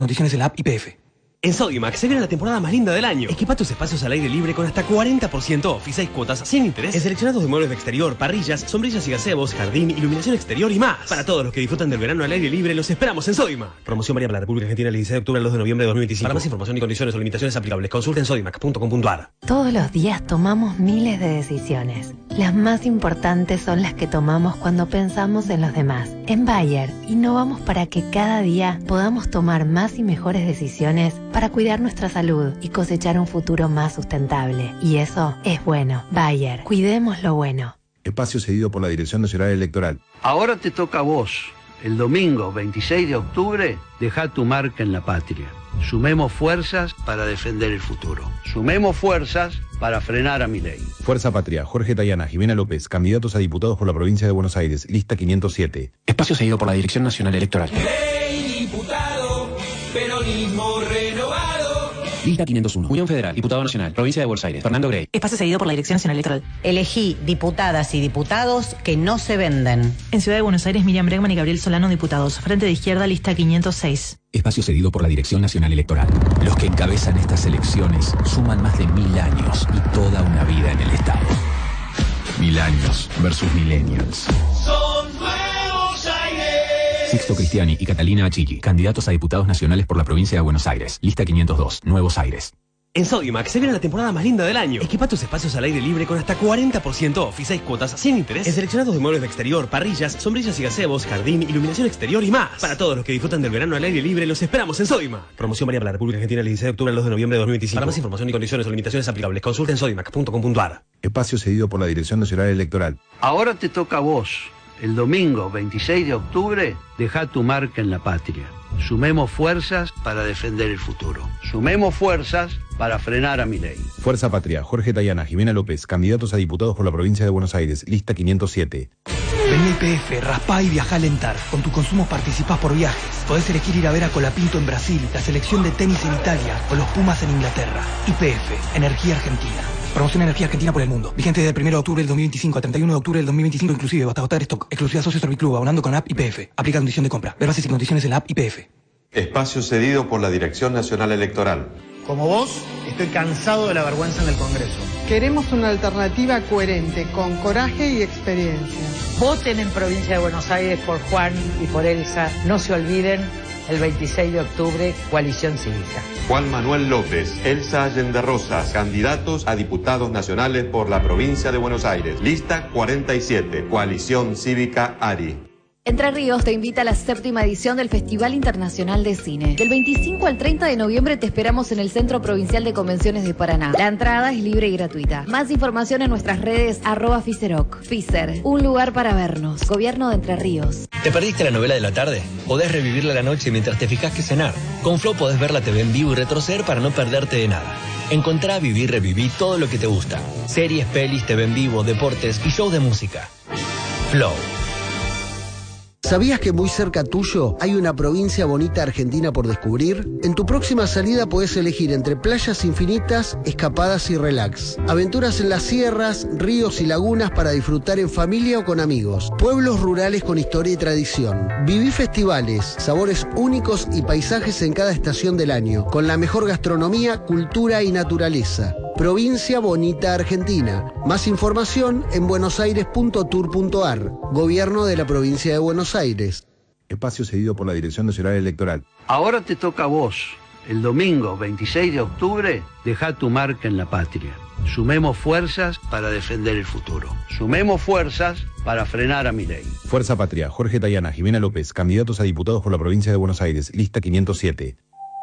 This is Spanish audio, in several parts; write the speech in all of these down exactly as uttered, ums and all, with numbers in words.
Condiciones en la app Y P F. En Sodimac se viene la temporada más linda del año. Equipa tus espacios al aire libre con hasta cuarenta por ciento off y seis cuotas sin interés en seleccionados de muebles de exterior, parrillas, sombrillas y gazebos, jardín, iluminación exterior y más. Para todos los que disfrutan del verano al aire libre, los esperamos en Sodimac. Promoción válida para la República Argentina el dieciséis de octubre al dos de noviembre de dos mil veinticinco. Para más información y condiciones o limitaciones aplicables, consulten sodimac punto com punto a r. Todos los días tomamos miles de decisiones. Las más importantes son las que tomamos cuando pensamos en los demás. En Bayer, innovamos para que cada día podamos tomar más y mejores decisiones para cuidar nuestra salud y cosechar un futuro más sustentable. Y eso es bueno. Bayer, cuidemos lo bueno. Espacio cedido por la Dirección Nacional Electoral. Ahora te toca a vos. El domingo veintiséis de octubre, deja tu marca en la patria. Sumemos fuerzas para defender el futuro. Sumemos fuerzas para frenar a Milei. Fuerza Patria, Jorge Tayana, Jimena López, candidatos a diputados por la provincia de Buenos Aires, lista quinientos siete. Espacio cedido por la Dirección Nacional Electoral. Milei, diputado, peronismo renovado. Lista quinientos uno. Unión Federal, Diputado Nacional, Provincia de Buenos Aires, Fernando Grey. Espacio cedido por la Dirección Nacional Electoral. Elegí diputadas y diputados que no se venden. En Ciudad de Buenos Aires, Miriam Bregman y Gabriel Solano, diputados. Frente de Izquierda, lista quinientos seis. Espacio cedido por la Dirección Nacional Electoral. Los que encabezan estas elecciones suman más de mil años y toda una vida en el Estado. Mil años versus millennials. Son Nuevos Aires. Sixto Cristiani y Catalina Achilli, candidatos a diputados nacionales por la provincia de Buenos Aires. Lista quinientos dos, Nuevos Aires. En Sodimac se viene la temporada más linda del año. Equipa tus espacios al aire libre con hasta cuarenta por ciento off y seis cuotas sin interés en seleccionados de muebles de exterior, parrillas, sombrillas y gazebos, jardín, iluminación exterior y más. Para todos los que disfrutan del verano al aire libre, los esperamos en Sodimac. Promoción válida para la República Argentina el dieciséis de octubre al dos de noviembre de dos mil veinticinco. Para más información y condiciones o limitaciones aplicables, consulten sodimac punto com punto a r. Espacio cedido por la Dirección Nacional Electoral. Ahora te toca a vos. El domingo veintiséis de octubre, deja tu marca en la patria. Sumemos fuerzas para defender el futuro. Sumemos fuerzas para frenar a Milei. Fuerza Patria, Jorge Tayana, Jimena López, candidatos a diputados por la provincia de Buenos Aires, lista quinientos siete. Vení a Y P F, raspá y viajá a Lentar. Con tus consumos participás por viajes. Podés elegir ir a ver a Colapinto en Brasil, la selección de tenis en Italia o los Pumas en Inglaterra. Y P F, Energía Argentina. Promoción Energía Argentina por el mundo. Vigente desde el primero de octubre del dos mil veinticinco a treinta y uno de octubre del dos mil veinticinco inclusive, hasta agotar stock. Exclusiva Socio Serviclub, abonando con app Y P F. Aplica condición de compra. Ver bases y condiciones en la app Y P F. Espacio cedido por la Dirección Nacional Electoral. Como vos, estoy cansado de la vergüenza en el Congreso. Queremos una alternativa coherente, con coraje y experiencia. Voten en Provincia de Buenos Aires por Juan y por Elsa. No se olviden, el veintiséis de octubre, Coalición Cívica. Juan Manuel López, Elsa Allende Rosas, candidatos a diputados nacionales por la Provincia de Buenos Aires. Lista cuarenta y siete, Coalición Cívica ARI. Entre Ríos te invita a la séptima edición del Festival Internacional de Cine. Del veinticinco al treinta de noviembre te esperamos en el Centro Provincial de Convenciones de Paraná. La entrada es libre y gratuita. Más información en nuestras redes arroba Fiseroc. Fiser, un lugar para vernos. Gobierno de Entre Ríos. ¿Te perdiste la novela de la tarde? Podés revivirla la noche mientras te fijas qué cenar. Con Flow podés ver la T V en vivo y retroceder para no perderte de nada. Encontrá, vivir, reviví todo lo que te gusta. Series, pelis, T V en vivo, deportes y shows de música. Flow. ¿Sabías que muy cerca tuyo hay una provincia bonita argentina por descubrir? En tu próxima salida podés elegir entre playas infinitas, escapadas y relax. Aventuras en las sierras, ríos y lagunas para disfrutar en familia o con amigos. Pueblos rurales con historia y tradición. Viví festivales, sabores únicos y paisajes en cada estación del año, con la mejor gastronomía, cultura y naturaleza. Provincia Bonita Argentina. Más información en buenosaires punto tour punto a r. Gobierno de la Provincia de Buenos Aires. Espacio cedido por la Dirección Nacional Electoral. Ahora te toca a vos. El domingo veintiséis de octubre, deja tu marca en la patria. Sumemos fuerzas para defender el futuro. Sumemos fuerzas para frenar a Milei. Fuerza Patria, Jorge Tayana, Jimena López, candidatos a diputados por la provincia de Buenos Aires, lista quinientos siete.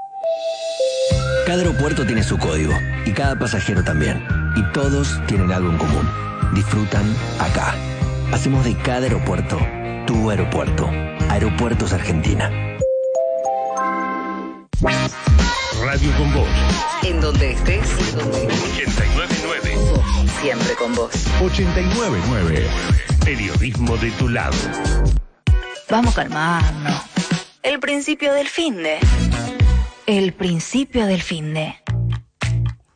Cada aeropuerto tiene su código y cada pasajero también. Y todos tienen algo en común. Disfrutan acá. Hacemos de cada aeropuerto tu aeropuerto. Aeropuertos Argentina. Radio con vos. En donde estés. ochenta y nueve nueve. Siempre con vos. ochenta y nueve nueve. Periodismo de tu lado. Vamos calmando. El principio del finde. El principio del finde.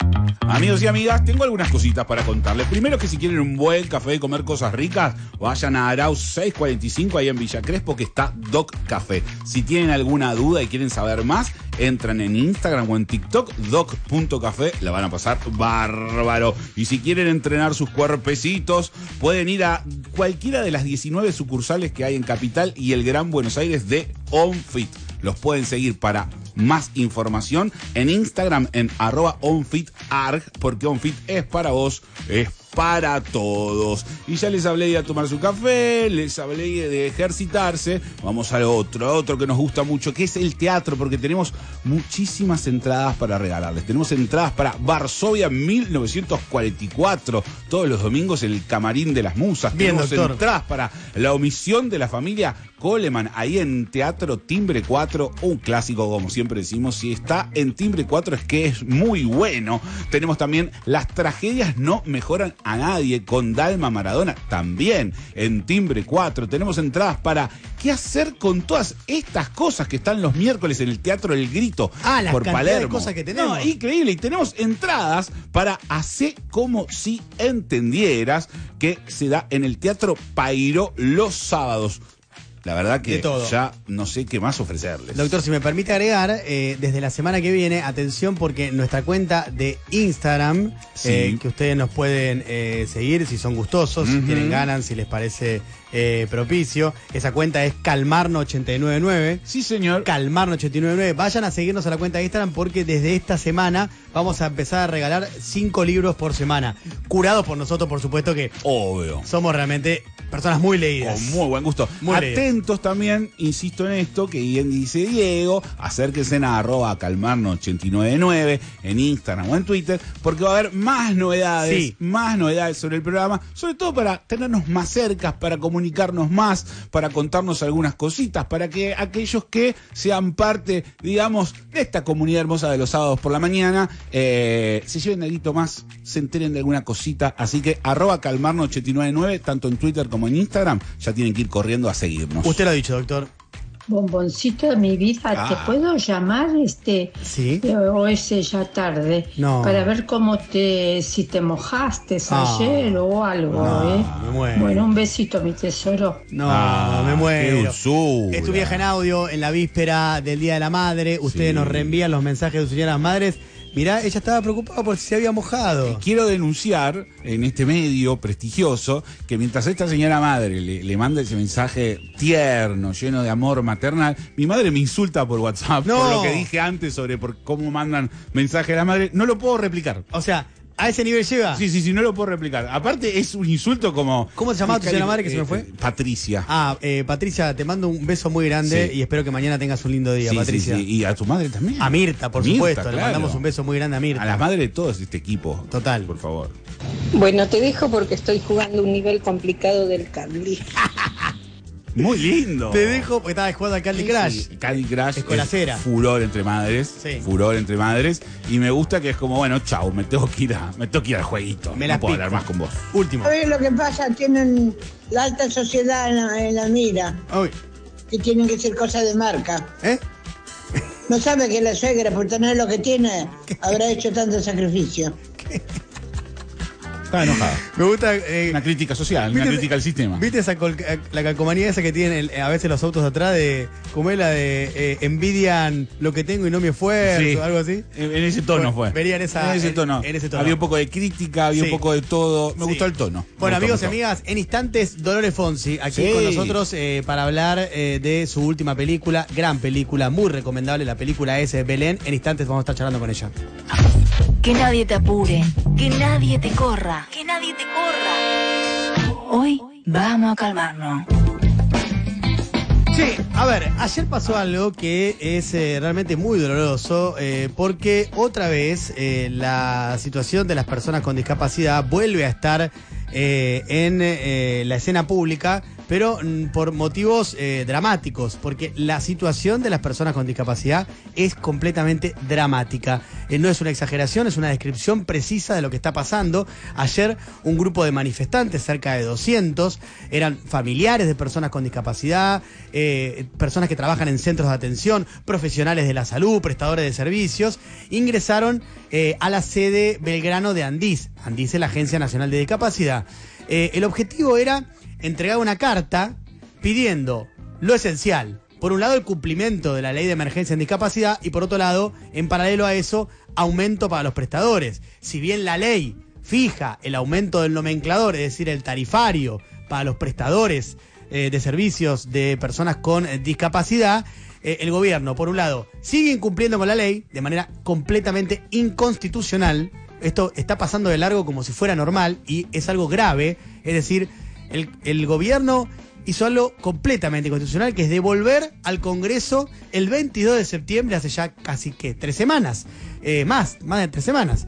Amigos y amigas, tengo algunas cositas para contarles. Primero que si quieren un buen café y comer cosas ricas, vayan a Arauz seiscientos cuarenta y cinco ahí en Villa Crespo, que está Doc Café. Si tienen alguna duda y quieren saber más, entran en Instagram o en TikTok, doc punto café, la van a pasar bárbaro. Y si quieren entrenar sus cuerpecitos, pueden ir a cualquiera de las diecinueve sucursales que hay en Capital y el Gran Buenos Aires de OnFit. Los pueden seguir para más información en Instagram en arroba onfitarg, porque OnFit es para vos, es para todos. Y ya les hablé de ir a tomar su café, les hablé de ejercitarse. Vamos al otro, otro que nos gusta mucho, que es el teatro, porque tenemos muchísimas entradas para regalarles. Tenemos entradas para Varsovia mil novecientos cuarenta y cuatro, todos los domingos en el Camarín de las Musas. Bien, tenemos doctor. entradas para La omisión de la familia Coleman, ahí en Teatro Timbre cuatro, un clásico, como siempre decimos. Si está en Timbre cuatro es que es muy bueno. Tenemos también Las tragedias no mejoran a nadie, con Dalma Maradona, también en Timbre cuatro. Tenemos entradas para ¿qué hacer con todas estas cosas que están los miércoles en el Teatro El Grito? Ah, la por cantidad Palermo. de cosas que tenemos. No, increíble. Y tenemos entradas para Hacé como si entendieras, que se da en el Teatro Pairó los sábados. La verdad que ya no sé qué más ofrecerles. Doctor, si me permite agregar, eh, desde la semana que viene, atención, porque nuestra cuenta de Instagram, Sí. eh, que ustedes nos pueden eh, seguir si son gustosos, si Ujú. tienen ganas, si les parece eh, propicio. Esa cuenta es Calmarno ochenta y nueve nueve. Sí, señor. Calmarno ochenta y nueve nueve. Vayan a seguirnos a la cuenta de Instagram, porque desde esta semana vamos a empezar a regalar cinco libros por semana. Curados por nosotros, por supuesto, que Obvio. somos realmente personas muy leídas. Con muy buen gusto. Muy Atentos también, insisto en esto, que bien dice Diego, acérquense a arroba calmarno ochenta y nueve nueve en Instagram o en Twitter, porque va a haber más novedades, Sí. más novedades sobre el programa, sobre todo para tenernos más cerca, para comunicarnos más, para contarnos algunas cositas, para que aquellos que sean parte, digamos, de esta comunidad hermosa de los sábados por la mañana, eh, se lleven algo más, se enteren de alguna cosita. Así que arroba calmarno ochenta y nueve nueve, tanto en Twitter como en Instagram, ya tienen que ir corriendo a seguirnos. Usted lo ha dicho, doctor. Bomboncito de mi vida, Ah. ¿te puedo llamar este Sí. eh, o es ya tarde? No. Para ver cómo te, si te mojaste Ah. ayer o algo, No, ¿eh? me muero. Bueno, un besito, mi tesoro. No, Ah, me qué muero. dulzura. Es tu viaje en audio en la víspera del Día de la Madre. Ustedes Sí. nos reenvían los mensajes de sus señoras madres. Mirá, ella estaba preocupada por si se había mojado. Quiero denunciar en este medio prestigioso que mientras esta señora madre le, le manda ese mensaje tierno, lleno de amor maternal, mi madre me insulta por WhatsApp No. por lo que dije antes sobre por cómo mandan mensaje a la madre. No lo puedo replicar. O sea, ¿a ese nivel llega? Sí, sí, sí, no lo puedo replicar. Aparte es un insulto como... ¿Cómo se llamaba tu señora madre que se me fue? Eh, Patricia. Ah, eh, Patricia, te mando un beso muy grande Sí. y espero que mañana tengas un lindo día, Sí, sí, Patricia. sí. Y a tu madre también. A Mirta, por Mirta, supuesto. Le claro. mandamos un beso muy grande a Mirta. A las madres de todo este equipo. Total. Por favor. Bueno, te dejo porque estoy jugando un nivel complicado del Candy. Muy lindo. Te dejo porque estabas jugando al Candy Crush. Sí, Candy Crush Escolacera. es furor entre madres, Sí. furor entre madres, y me gusta que es como, bueno, chau, me tengo que ir a, me tengo que ir al jueguito, Me no la puedo pico. hablar más con vos. Último. ¿Sabes lo que pasa? Tienen la alta sociedad en la, en la mira, Uy. que tienen que ser cosas de marca. ¿Eh? No sabe que la suegra, por tener lo que tiene, habrá hecho tanto sacrificio. Estaba enojada. Me gusta. eh, Una crítica social, una ¿Viste- crítica al sistema. ¿Viste esa col- eh, la calcomanía esa que tienen eh, a veces los autos de atrás de, como es la de eh, envidian lo que tengo y no mi esfuerzo, Sí. algo así? En, en ese tono Bueno, fue. vería en esa- En ese en- tono. en ese tono. Había un poco de crítica, había Sí. un poco de todo. Me Sí. gustó el tono. Me Bueno, gustó, amigos y me gustó. amigas, en instantes Dolores Fonsi aquí Sí. con nosotros eh, para hablar eh, de su última película, gran película, muy recomendable. La película es eh, Belén. En instantes vamos a estar charlando con ella. Que nadie te apure, que nadie te corra, que nadie te corra. Hoy vamos a calmarnos. Sí, a ver, ayer pasó algo que es eh, realmente muy doloroso eh, porque otra vez eh, la situación de las personas con discapacidad vuelve a estar eh, en eh, la escena pública, pero mm, por motivos eh, dramáticos, porque la situación de las personas con discapacidad es completamente dramática. Eh, no es una exageración, es una descripción precisa de lo que está pasando. Ayer un grupo de manifestantes, cerca de doscientos, eran familiares de personas con discapacidad, eh, personas que trabajan en centros de atención, profesionales de la salud, prestadores de servicios, ingresaron eh, a la sede Belgrano de Andís. Andís es la Agencia Nacional de Discapacidad. Eh, el objetivo era entregar una carta pidiendo lo esencial. Por un lado, el cumplimiento de la ley de emergencia en discapacidad y por otro lado, en paralelo a eso, aumento para los prestadores. Si bien la ley fija el aumento del nomenclador, es decir, el tarifario para los prestadores eh, de servicios de personas con eh, discapacidad, eh, el gobierno, por un lado, sigue incumpliendo con la ley de manera completamente inconstitucional. Esto está pasando de largo como si fuera normal y es algo grave. Es decir, el, el gobierno hizo algo completamente inconstitucional, que es devolver al Congreso el veintidós de septiembre, hace ya casi que tres semanas, eh, más, más de tres semanas,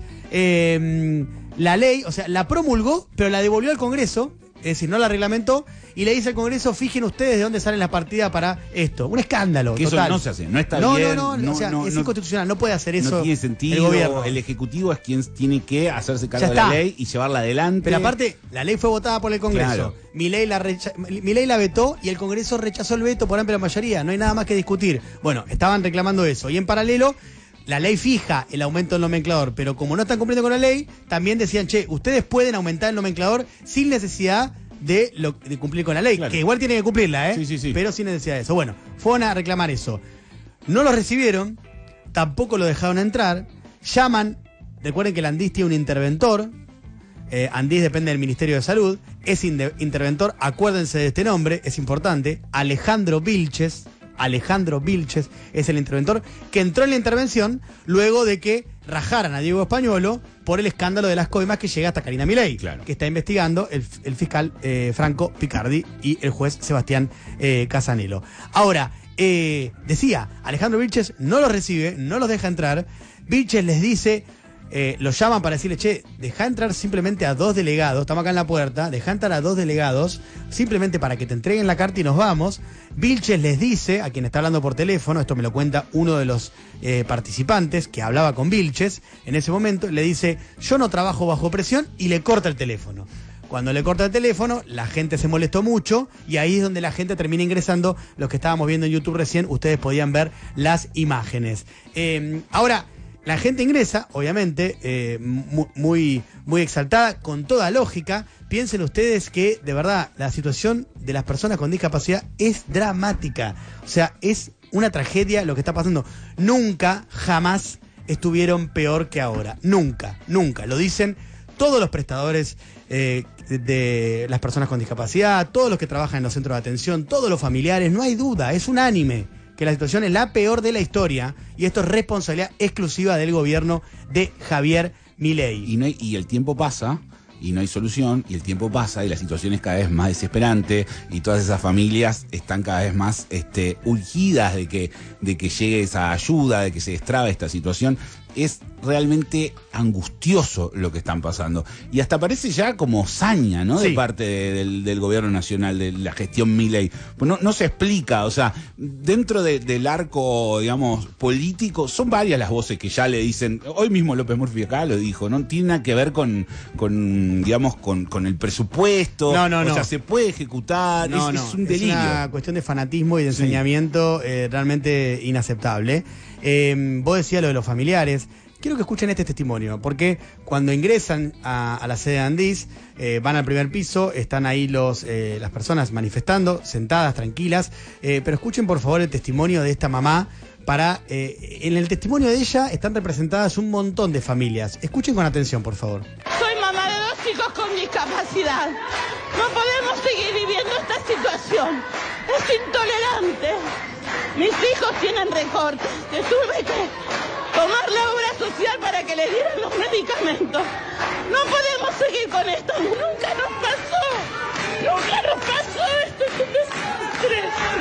eh, la ley, o sea, la promulgó, pero la devolvió al Congreso, es decir, no la reglamentó, y le dice al Congreso, fijen ustedes de dónde salen las partidas para esto. Un escándalo. Que total. eso no se hace, no está no, bien. No, no, no, o sea, no, es no, inconstitucional, no puede hacer eso. No tiene sentido. El gobierno. El Ejecutivo es quien tiene que hacerse cargo de la ley y llevarla adelante. Pero aparte, la ley fue votada por el Congreso. Claro. Milei la, recha- Milei la vetó y el Congreso rechazó el veto por amplia mayoría. No hay nada más que discutir. Bueno, estaban reclamando eso. Y en paralelo, la ley fija el aumento del nomenclador, pero como no están cumpliendo con la ley, también decían, che, ustedes pueden aumentar el nomenclador sin necesidad de, lo, de cumplir con la ley, claro. Que igual tienen que cumplirla, ¿eh? Sí, sí, sí. Pero sin necesidad de eso. Bueno, fueron a reclamar eso. No lo recibieron, tampoco lo dejaron entrar, llaman, recuerden que el Andís tiene un interventor, eh, Andís depende del Ministerio de Salud, ese in- interventor, acuérdense de este nombre, es importante, Alejandro Vilches, Alejandro Vilches es el interventor que entró en la intervención luego de que rajaran a Diego Españolo por el escándalo de las coimas que llega hasta Karina Milei, claro. Que está investigando el, el fiscal eh, Franco Picardi y el juez Sebastián eh, Casanelo. Ahora, eh, decía, Alejandro Vilches no los recibe, no los deja entrar. Vilches les dice, eh, los llaman para decirle, che, deja entrar simplemente a dos delegados, estamos acá en la puerta, deja entrar a dos delegados, simplemente para que te entreguen la carta y nos vamos. Vilches les dice, a quien está hablando por teléfono, esto me lo cuenta uno de los eh, participantes que hablaba con Vilches, en ese momento le dice, yo no trabajo bajo presión, y le corta el teléfono. Cuando le corta el teléfono, la gente se molestó mucho y ahí es donde la gente termina ingresando. Los que estábamos viendo en YouTube recién, ustedes podían ver las imágenes. Eh, ahora, la gente ingresa, obviamente, eh, muy, muy exaltada, con toda lógica. Piensen ustedes que, de verdad, la situación de las personas con discapacidad es dramática. O sea, es una tragedia lo que está pasando. Nunca, jamás estuvieron peor que ahora. Nunca, nunca. Lo dicen todos los prestadores eh, de, de las personas con discapacidad, todos los que trabajan en los centros de atención, todos los familiares. No hay duda, es unánime que la situación es la peor de la historia y esto es responsabilidad exclusiva del gobierno de Javier Milei. Y, no hay, y el tiempo pasa y no hay solución, y el tiempo pasa y la situación es cada vez más desesperante y todas esas familias están cada vez más este, urgidas de que, de que llegue esa ayuda, de que se destrabe esta situación. Es realmente angustioso lo que están pasando. Y hasta parece ya como saña, ¿no? Sí. De parte de, del, del gobierno nacional, de la gestión Milei. Pues no, no se explica, o sea, dentro de, del arco, digamos, político, son varias las voces que ya le dicen, hoy mismo López Murphy acá lo dijo, no tiene nada que ver con, con digamos, con, con el presupuesto. No, no, o no. sea, se puede ejecutar, no, es, no. es un delirio. Es una cuestión de fanatismo y de enseñamiento sí. eh, realmente inaceptable. Eh, vos decías lo de los familiares. Quiero que escuchen este testimonio, porque cuando ingresan a, a la sede de Andís, eh, van al primer piso, están ahí los, eh, las personas manifestando, sentadas, tranquilas, eh, pero escuchen por favor el testimonio de esta mamá. Para, eh, en el testimonio de ella están representadas un montón de familias. Escuchen con atención, por favor. Soy mamá de dos chicos con discapacidad. No podemos seguir viviendo esta situación. Es intolerante. Mis hijos tienen recortes. Que tuve que tomar la obra social para que le dieran los medicamentos. No podemos seguir con esto. Nunca nos pasó. Nunca nos pasó. Esto es un desastre.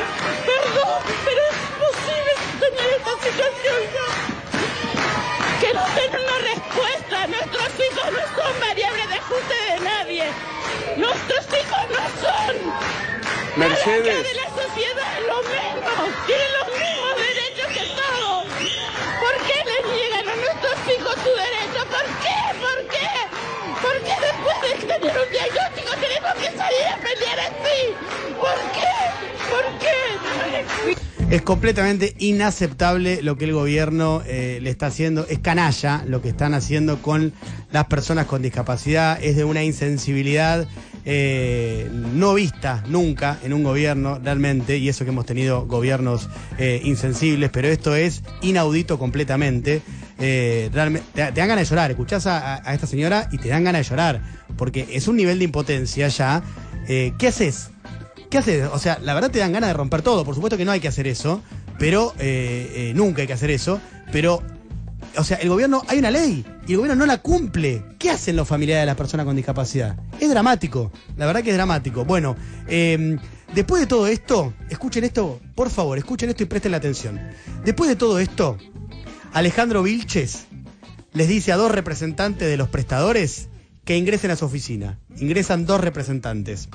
Perdón, pero es imposible sostener esta situación. Que no den una respuesta. Nuestros hijos no son variables de ajuste de nadie. Nuestros hijos no son. Mercedes. de la sociedad es lo mismo, tienen los mismos derechos que todos. ¿Por qué les niegan a nuestros hijos su derecho? ¿Por qué? ¿Por qué? ¿Por qué después de tener un diagnóstico tenemos que salir a pelear así? ¿Por qué? ¿Por qué? Es completamente inaceptable lo que el gobierno eh, le está haciendo. Es canalla lo que están haciendo con las personas con discapacidad. Es de una insensibilidad eh, no vista nunca en un gobierno realmente. Y eso que hemos tenido gobiernos eh, insensibles. Pero esto es inaudito completamente. Eh, realmente, te, te dan ganas de llorar. Escuchás a, a esta señora y te dan ganas de llorar. Porque es un nivel de impotencia ya. Eh, ¿Qué haces? ¿Qué haces? O sea, la verdad te dan ganas de romper todo. Por supuesto que no hay que hacer eso, pero eh, eh, nunca hay que hacer eso. Pero, o sea, el gobierno, hay una ley y el gobierno no la cumple. ¿Qué hacen los familiares de las personas con discapacidad? Es dramático, la verdad que es dramático. Bueno, eh, después de todo esto, escuchen esto, por favor, escuchen esto y presten la atención. Después de todo esto, Alejandro Vilches les dice a dos representantes de los prestadores que ingresen a su oficina. Ingresan dos representantes.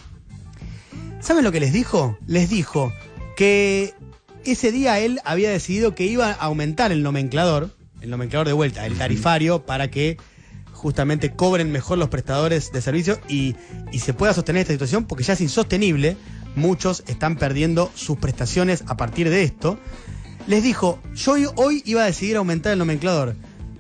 ¿Saben lo que les dijo? Les dijo que ese día él había decidido que iba a aumentar el nomenclador, el nomenclador de vuelta, el tarifario, para que justamente cobren mejor los prestadores de servicios y, y se pueda sostener esta situación, porque ya es insostenible. Muchos están perdiendo sus prestaciones a partir de esto. Les dijo, yo hoy iba a decidir aumentar el nomenclador,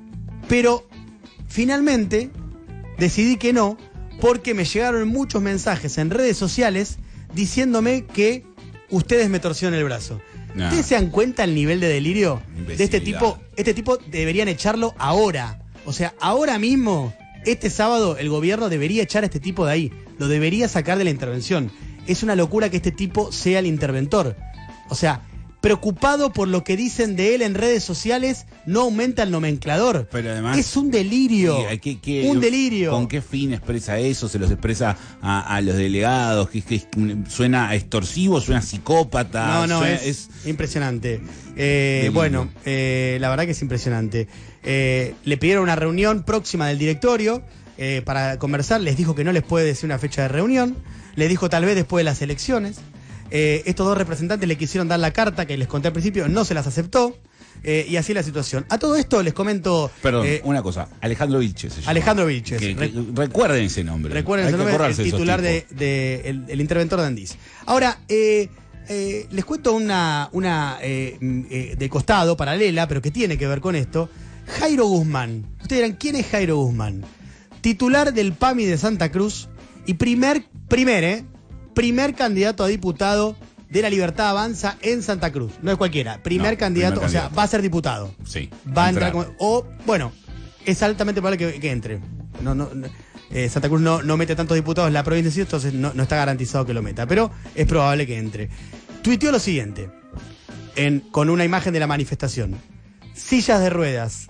pero finalmente decidí que no, porque me llegaron muchos mensajes en redes sociales diciéndome que ustedes me torcieron el brazo. No. ¿Ustedes se dan cuenta el nivel de delirio de este tipo? Este tipo deberían echarlo ahora. O sea, ahora mismo, este sábado, el gobierno debería echar a este tipo de ahí. Lo debería sacar de la intervención. Es una locura que este tipo sea el interventor. O sea, preocupado por lo que dicen de él en redes sociales, no aumenta el nomenclador. Pero además, es un delirio. ¿Qué, qué, un delirio. ¿Con qué fin expresa eso? ¿Se los expresa a, a los delegados? ¿Que, que ¿Suena extorsivo? ¿Suena psicópata? No, no, suena, es, es impresionante. Eh, bueno, eh, la verdad que es impresionante. Eh, le pidieron una reunión próxima del directorio eh, para conversar. Les dijo que no les puede decir una fecha de reunión. Les dijo tal vez después de las elecciones. Eh, estos dos representantes le quisieron dar la carta que les conté al principio, no se las aceptó, eh, y así la situación. A todo esto les comento... Perdón, eh, una cosa, Alejandro Vilches se llama. Alejandro Vilches. Que, que, recuerden ese nombre. Recuerden ese nombre, el titular de, de el, el interventor de Andís. Ahora, eh, eh, les cuento una, una eh, eh, de costado, paralela, pero que tiene que ver con esto. Jairo Guzmán. Ustedes dirán, ¿quién es Jairo Guzmán? Titular del P A M I de Santa Cruz y primer, primer, eh, primer candidato a diputado de La Libertad Avanza en Santa Cruz. No es cualquiera. Primer no, candidato, primer candidato, o sea, va a ser diputado. Sí. Va a entrar como, o, bueno, es altamente probable que, que entre. No, no, no eh, Santa Cruz no, no mete tantos diputados en la provincia, entonces no, no está garantizado que lo meta, pero es probable que entre. Tuiteó lo siguiente, en, con una imagen de la manifestación. Sillas de ruedas,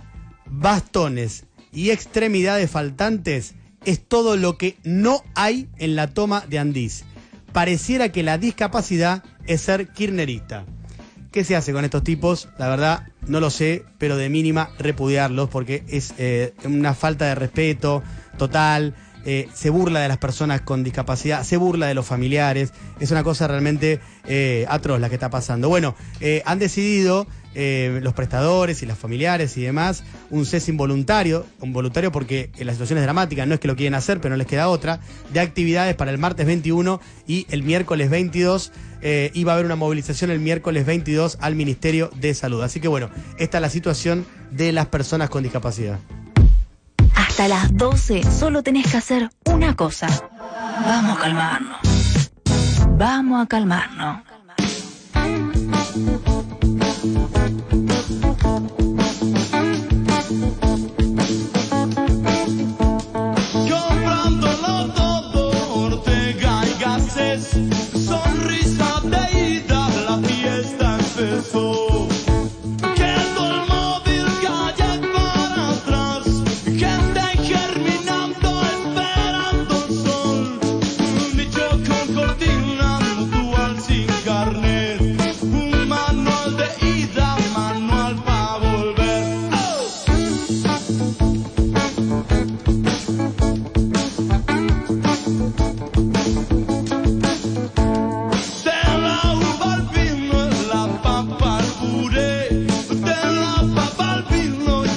bastones y extremidades faltantes es todo lo que no hay en la toma de Andís. Pareciera que la discapacidad es ser kirchnerista. ¿Qué se hace con estos tipos? La verdad, no lo sé, pero de mínima repudiarlos porque es eh, una falta de respeto total. Eh, se burla de las personas con discapacidad, se burla de los familiares. Es una cosa realmente eh, atroz la que está pasando. Bueno, eh, han decidido eh, los prestadores y los familiares y demás un cese involuntario, involuntario porque la situación es dramática, no es que lo quieren hacer, pero no les queda otra, de actividades para el martes veintiuno y el miércoles veintidós. Eh, iba a haber una movilización el miércoles veintidós al Ministerio de Salud. Así que bueno, esta es la situación de las personas con discapacidad. Hasta las doce solo tenés que hacer una cosa. Vamos a calmarnos. Vamos a calmarnos. Comprándolo todo, Ortega y Gasset, sonrisa de ida, la fiesta empezó. Carnet, un mano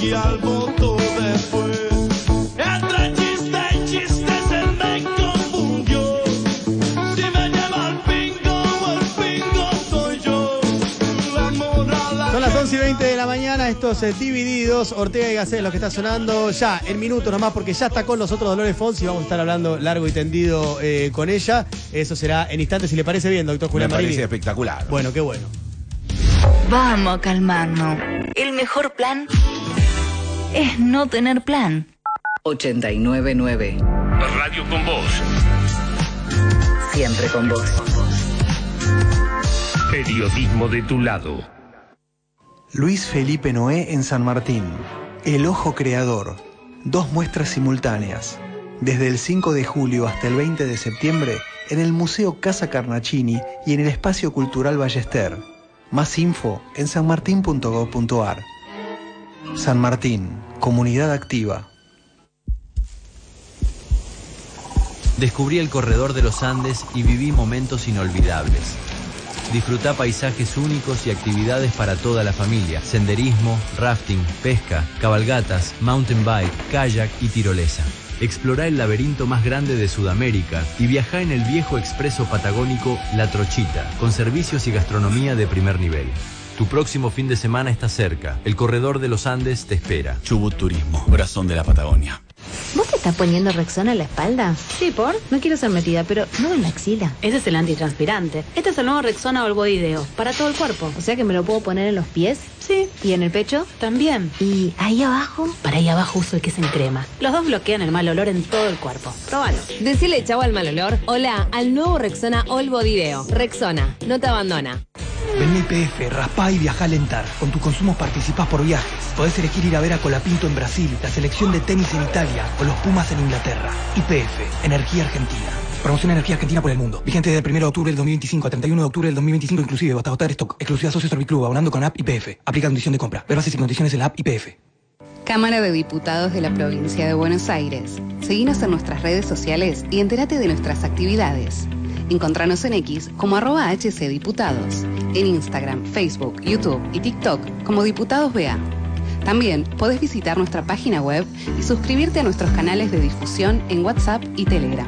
y al voto después. Entre chiste y chiste se me confundió. Si me lleva el pingo o el pingo soy yo. La moral. Son las once y veinte de la mañana, estos eh, divididos, Ortega y Gasset, lo que está sonando ya en minutos nomás, porque ya está con nosotros Dolores Fonsi y vamos a estar hablando largo y tendido eh, con ella. Eso será en instantes, si le parece bien, doctor Julián Me Marini. parece espectacular. Bueno, qué bueno. Vamos a calmarnos. El mejor plan es no tener plan. ochenta y nueve nueve. Radio con Voz. Siempre con vos. Periodismo de tu lado. Luis Felipe Noé en San Martín. El Ojo Creador. Dos muestras simultáneas. Desde el cinco de julio hasta el veinte de septiembre en el Museo Casa Carnacini y en el Espacio Cultural Ballester. Más info en sanmartin punto gob punto ar. San Martín, comunidad activa. Descubrí el corredor de los Andes y viví momentos inolvidables. Disfrutá paisajes únicos y actividades para toda la familia. Senderismo, rafting, pesca, cabalgatas, mountain bike, kayak y tirolesa. Explorá el laberinto más grande de Sudamérica y viajá en el viejo expreso patagónico La Trochita, con servicios y gastronomía de primer nivel. Tu próximo fin de semana está cerca. El corredor de los Andes te espera. Chubut Turismo, corazón de la Patagonia. ¿Vos te estás poniendo Rexona en la espalda? Sí, ¿por? No quiero ser metida, pero no en la axila. Ese es el antitranspirante. Este es el nuevo Rexona All Body Deo, para todo el cuerpo. O sea que me lo puedo poner en los pies. Sí. ¿Y en el pecho? También. ¿Y ahí abajo? Para ahí abajo uso el que es en crema. Los dos bloquean el mal olor en todo el cuerpo. Próbalo. Decirle chau al mal olor. Hola al nuevo Rexona All Body Deo. Rexona, no te abandona. Vení a I P F, raspá y viajá a Lentar. Con tus consumos participás por viajes. Podés elegir ir a ver a Colapinto en Brasil, la selección de tenis en Italia o los Pumas en Inglaterra. I P F, Energía Argentina. Promoción Energía Argentina por el mundo. Vigente desde el primero de octubre del dos mil veinticinco a treinta y uno de octubre del dos mil veinticinco inclusive. Hasta agotar stock. Exclusiva Socio Serviclub, abonando con app I P F. Aplica condición de compra. Ver bases y condiciones en la app I P F. Cámara de Diputados de la Provincia de Buenos Aires. Seguinos en nuestras redes sociales y entérate de nuestras actividades. Encontranos en X como arroba hcdiputados, en Instagram, Facebook, YouTube y TikTok como Diputados B A. También podés visitar nuestra página web y suscribirte a nuestros canales de difusión en WhatsApp y Telegram.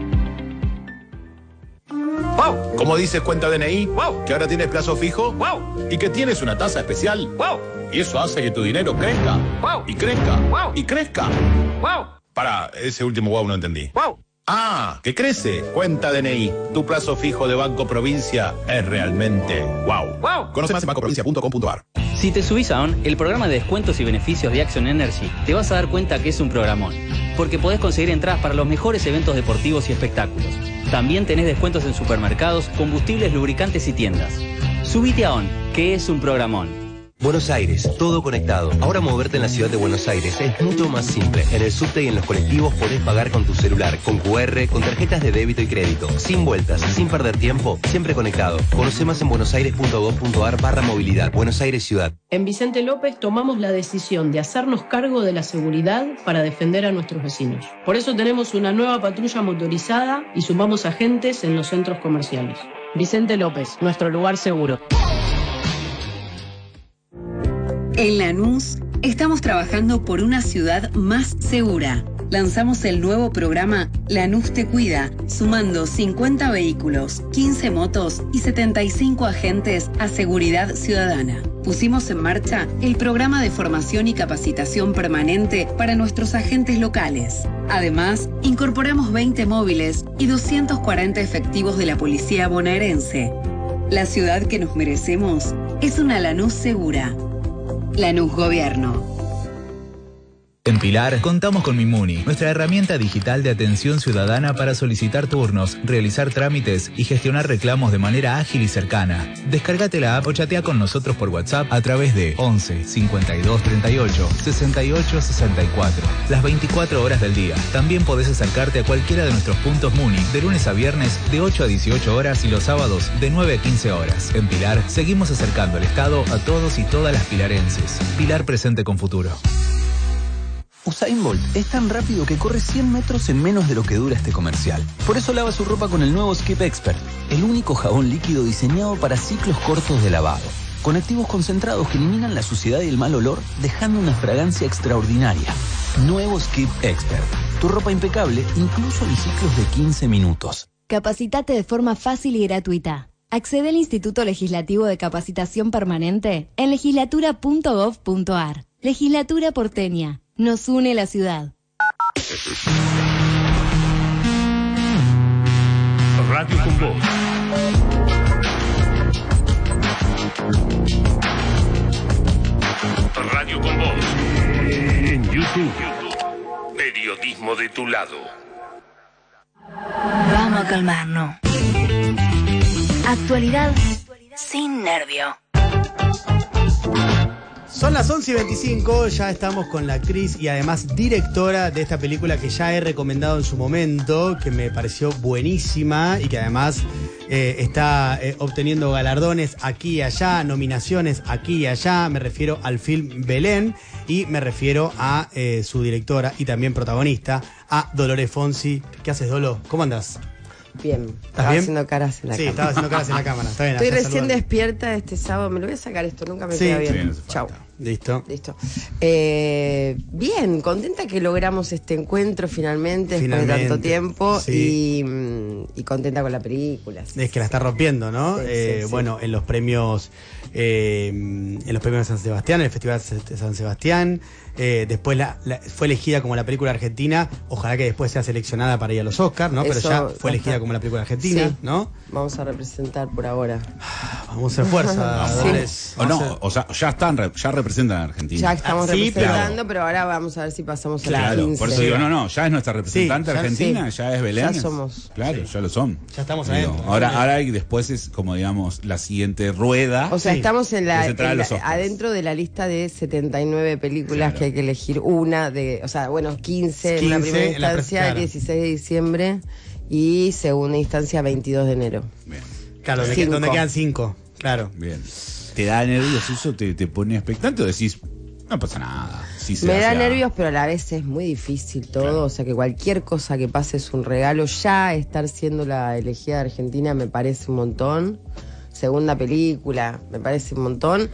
¡Wow! Como dices cuenta D N I, ¡wow! Que ahora tienes plazo fijo, ¡wow! Y que tienes una tasa especial, ¡wow! Y eso hace que tu dinero crezca, ¡wow! Y crezca, ¡wow! Y crezca, ¡wow! Para, ese último wow no entendí. ¡Wow! Ah, que crece. Cuenta D N I. Tu plazo fijo de Banco Provincia es realmente wow. Wow. Conoce más en banco provincia punto com punto ar. Si te subís a O N, el programa de descuentos y beneficios de Action Energy, te vas a dar cuenta que es un programón. Porque podés conseguir entradas para los mejores eventos deportivos y espectáculos. También tenés descuentos en supermercados, combustibles, lubricantes y tiendas. Subite a O N, que es un programón. Buenos Aires, todo conectado. Ahora moverte en la ciudad de Buenos Aires es mucho más simple. En el subte y en los colectivos podés pagar con tu celular, con cu erre, con tarjetas de débito y crédito. Sin vueltas, sin perder tiempo, siempre conectado. Conoce más en buenosaires punto gob punto ar barra movilidad. Buenos Aires Ciudad. En Vicente López tomamos la decisión de hacernos cargo de la seguridad para defender a nuestros vecinos. Por eso tenemos una nueva patrulla motorizada y sumamos agentes en los centros comerciales. Vicente López, nuestro lugar seguro. En Lanús, estamos trabajando por una ciudad más segura. Lanzamos el nuevo programa Lanús Te Cuida, sumando cincuenta vehículos, quince motos y setenta y cinco agentes a seguridad ciudadana. Pusimos en marcha el programa de formación y capacitación permanente para nuestros agentes locales. Además, incorporamos veinte móviles y doscientos cuarenta efectivos de la policía bonaerense. La ciudad que nos merecemos es una Lanús segura. Lanús Gobierno. En Pilar, contamos con Mimuni, nuestra herramienta digital de atención ciudadana para solicitar turnos, realizar trámites y gestionar reclamos de manera ágil y cercana. Descárgate la app o chatea con nosotros por WhatsApp a través de once, cincuenta y dos, treinta y ocho, sesenta y ocho, sesenta y cuatro. Las veinticuatro horas del día. También podés acercarte a cualquiera de nuestros puntos Muni, de lunes a viernes de ocho a dieciocho horas y los sábados de nueve a quince horas. En Pilar, seguimos acercando el Estado a todos y todas las pilarenses. Pilar presente con futuro. Usain Bolt es tan rápido que corre cien metros en menos de lo que dura este comercial. Por eso lava su ropa con el nuevo Skip Expert, el único jabón líquido diseñado para ciclos cortos de lavado. con activos concentrados que eliminan la suciedad y el mal olor, dejando una fragancia extraordinaria. Nuevo Skip Expert. Tu ropa impecable, incluso en ciclos de quince minutos. Capacitate de forma fácil y gratuita. Accede al Instituto Legislativo de Capacitación Permanente en legislatura punto gov punto ar. Legislatura porteña. Nos une la ciudad. Radio con Voz. Radio con Voz. En YouTube. Periodismo de tu lado. Vamos a calmarnos. Actualidad sin nervio. Son las once y veinticinco, ya estamos con la actriz y además directora de esta película que ya he recomendado en su momento, que me pareció buenísima y que además eh, está eh, obteniendo galardones aquí y allá, nominaciones aquí y allá. Me refiero al film Belén y me refiero a eh, su directora y también protagonista, a Dolores Fonsi. ¿Qué haces, Dolo? ¿Cómo andás? Bien, estaba bien? haciendo caras en la sí, cámara. Sí, estaba haciendo caras en la cámara. Está bien, Estoy allá recién saludando. despierta este sábado. Me lo voy a sacar esto, nunca me Sí, queda bien. bien, Chau. Listo. Listo. Eh, bien, contenta que logramos este encuentro finalmente, Finalmente, después de tanto tiempo. sí. Y, mm, y contenta con la película. Sí, Es que la está rompiendo, ¿no? Sí, sí, eh, sí. Bueno, en los premios eh, en los premios de San Sebastián, en el Festival de San Sebastián, eh, después la, la- fue elegida como la película argentina, ojalá que después sea seleccionada para ir a los Oscars, ¿no? Pero Eso ya ya fue elegida está. como la película argentina, Sí. ¿no? Vamos a representar por ahora. Vamos a hacer fuerza, Sí. Dolores. O no, o sea, ya están, re- ya representan a Argentina. Ya estamos Ah, sí, representando, pero- pero ahora vamos a ver si pasamos a la Claro, quince. por eso digo, no, no, ya es nuestra representante Sí, ya- argentina, sí. ya es Belén. Ya somos. Claro, ya lo son. Ya estamos Digo, adentro. ahora, ahora y después es como digamos la siguiente rueda. O sea, Sí. estamos en la, Es entrar a en la- los Oscars. adentro de la lista de setenta y nueve películas Claro. que hay que elegir una de, o sea, bueno, quince, en una quince primera en la instancia, pres- claro. dieciséis de diciembre y segunda instancia veintidós de enero. Bien, Claro, donde, Cinco. donde quedan cinco, claro. bien. ¿Te da nervios eso? ¿Te, te pone expectante o decís, no pasa nada? Sí se Me hace da a- nervios, pero a la vez es muy difícil todo, Claro. o sea que cualquier cosa que pase es un regalo. Ya estar siendo la elegida de Argentina me parece un montón. Segunda película, me parece un montón.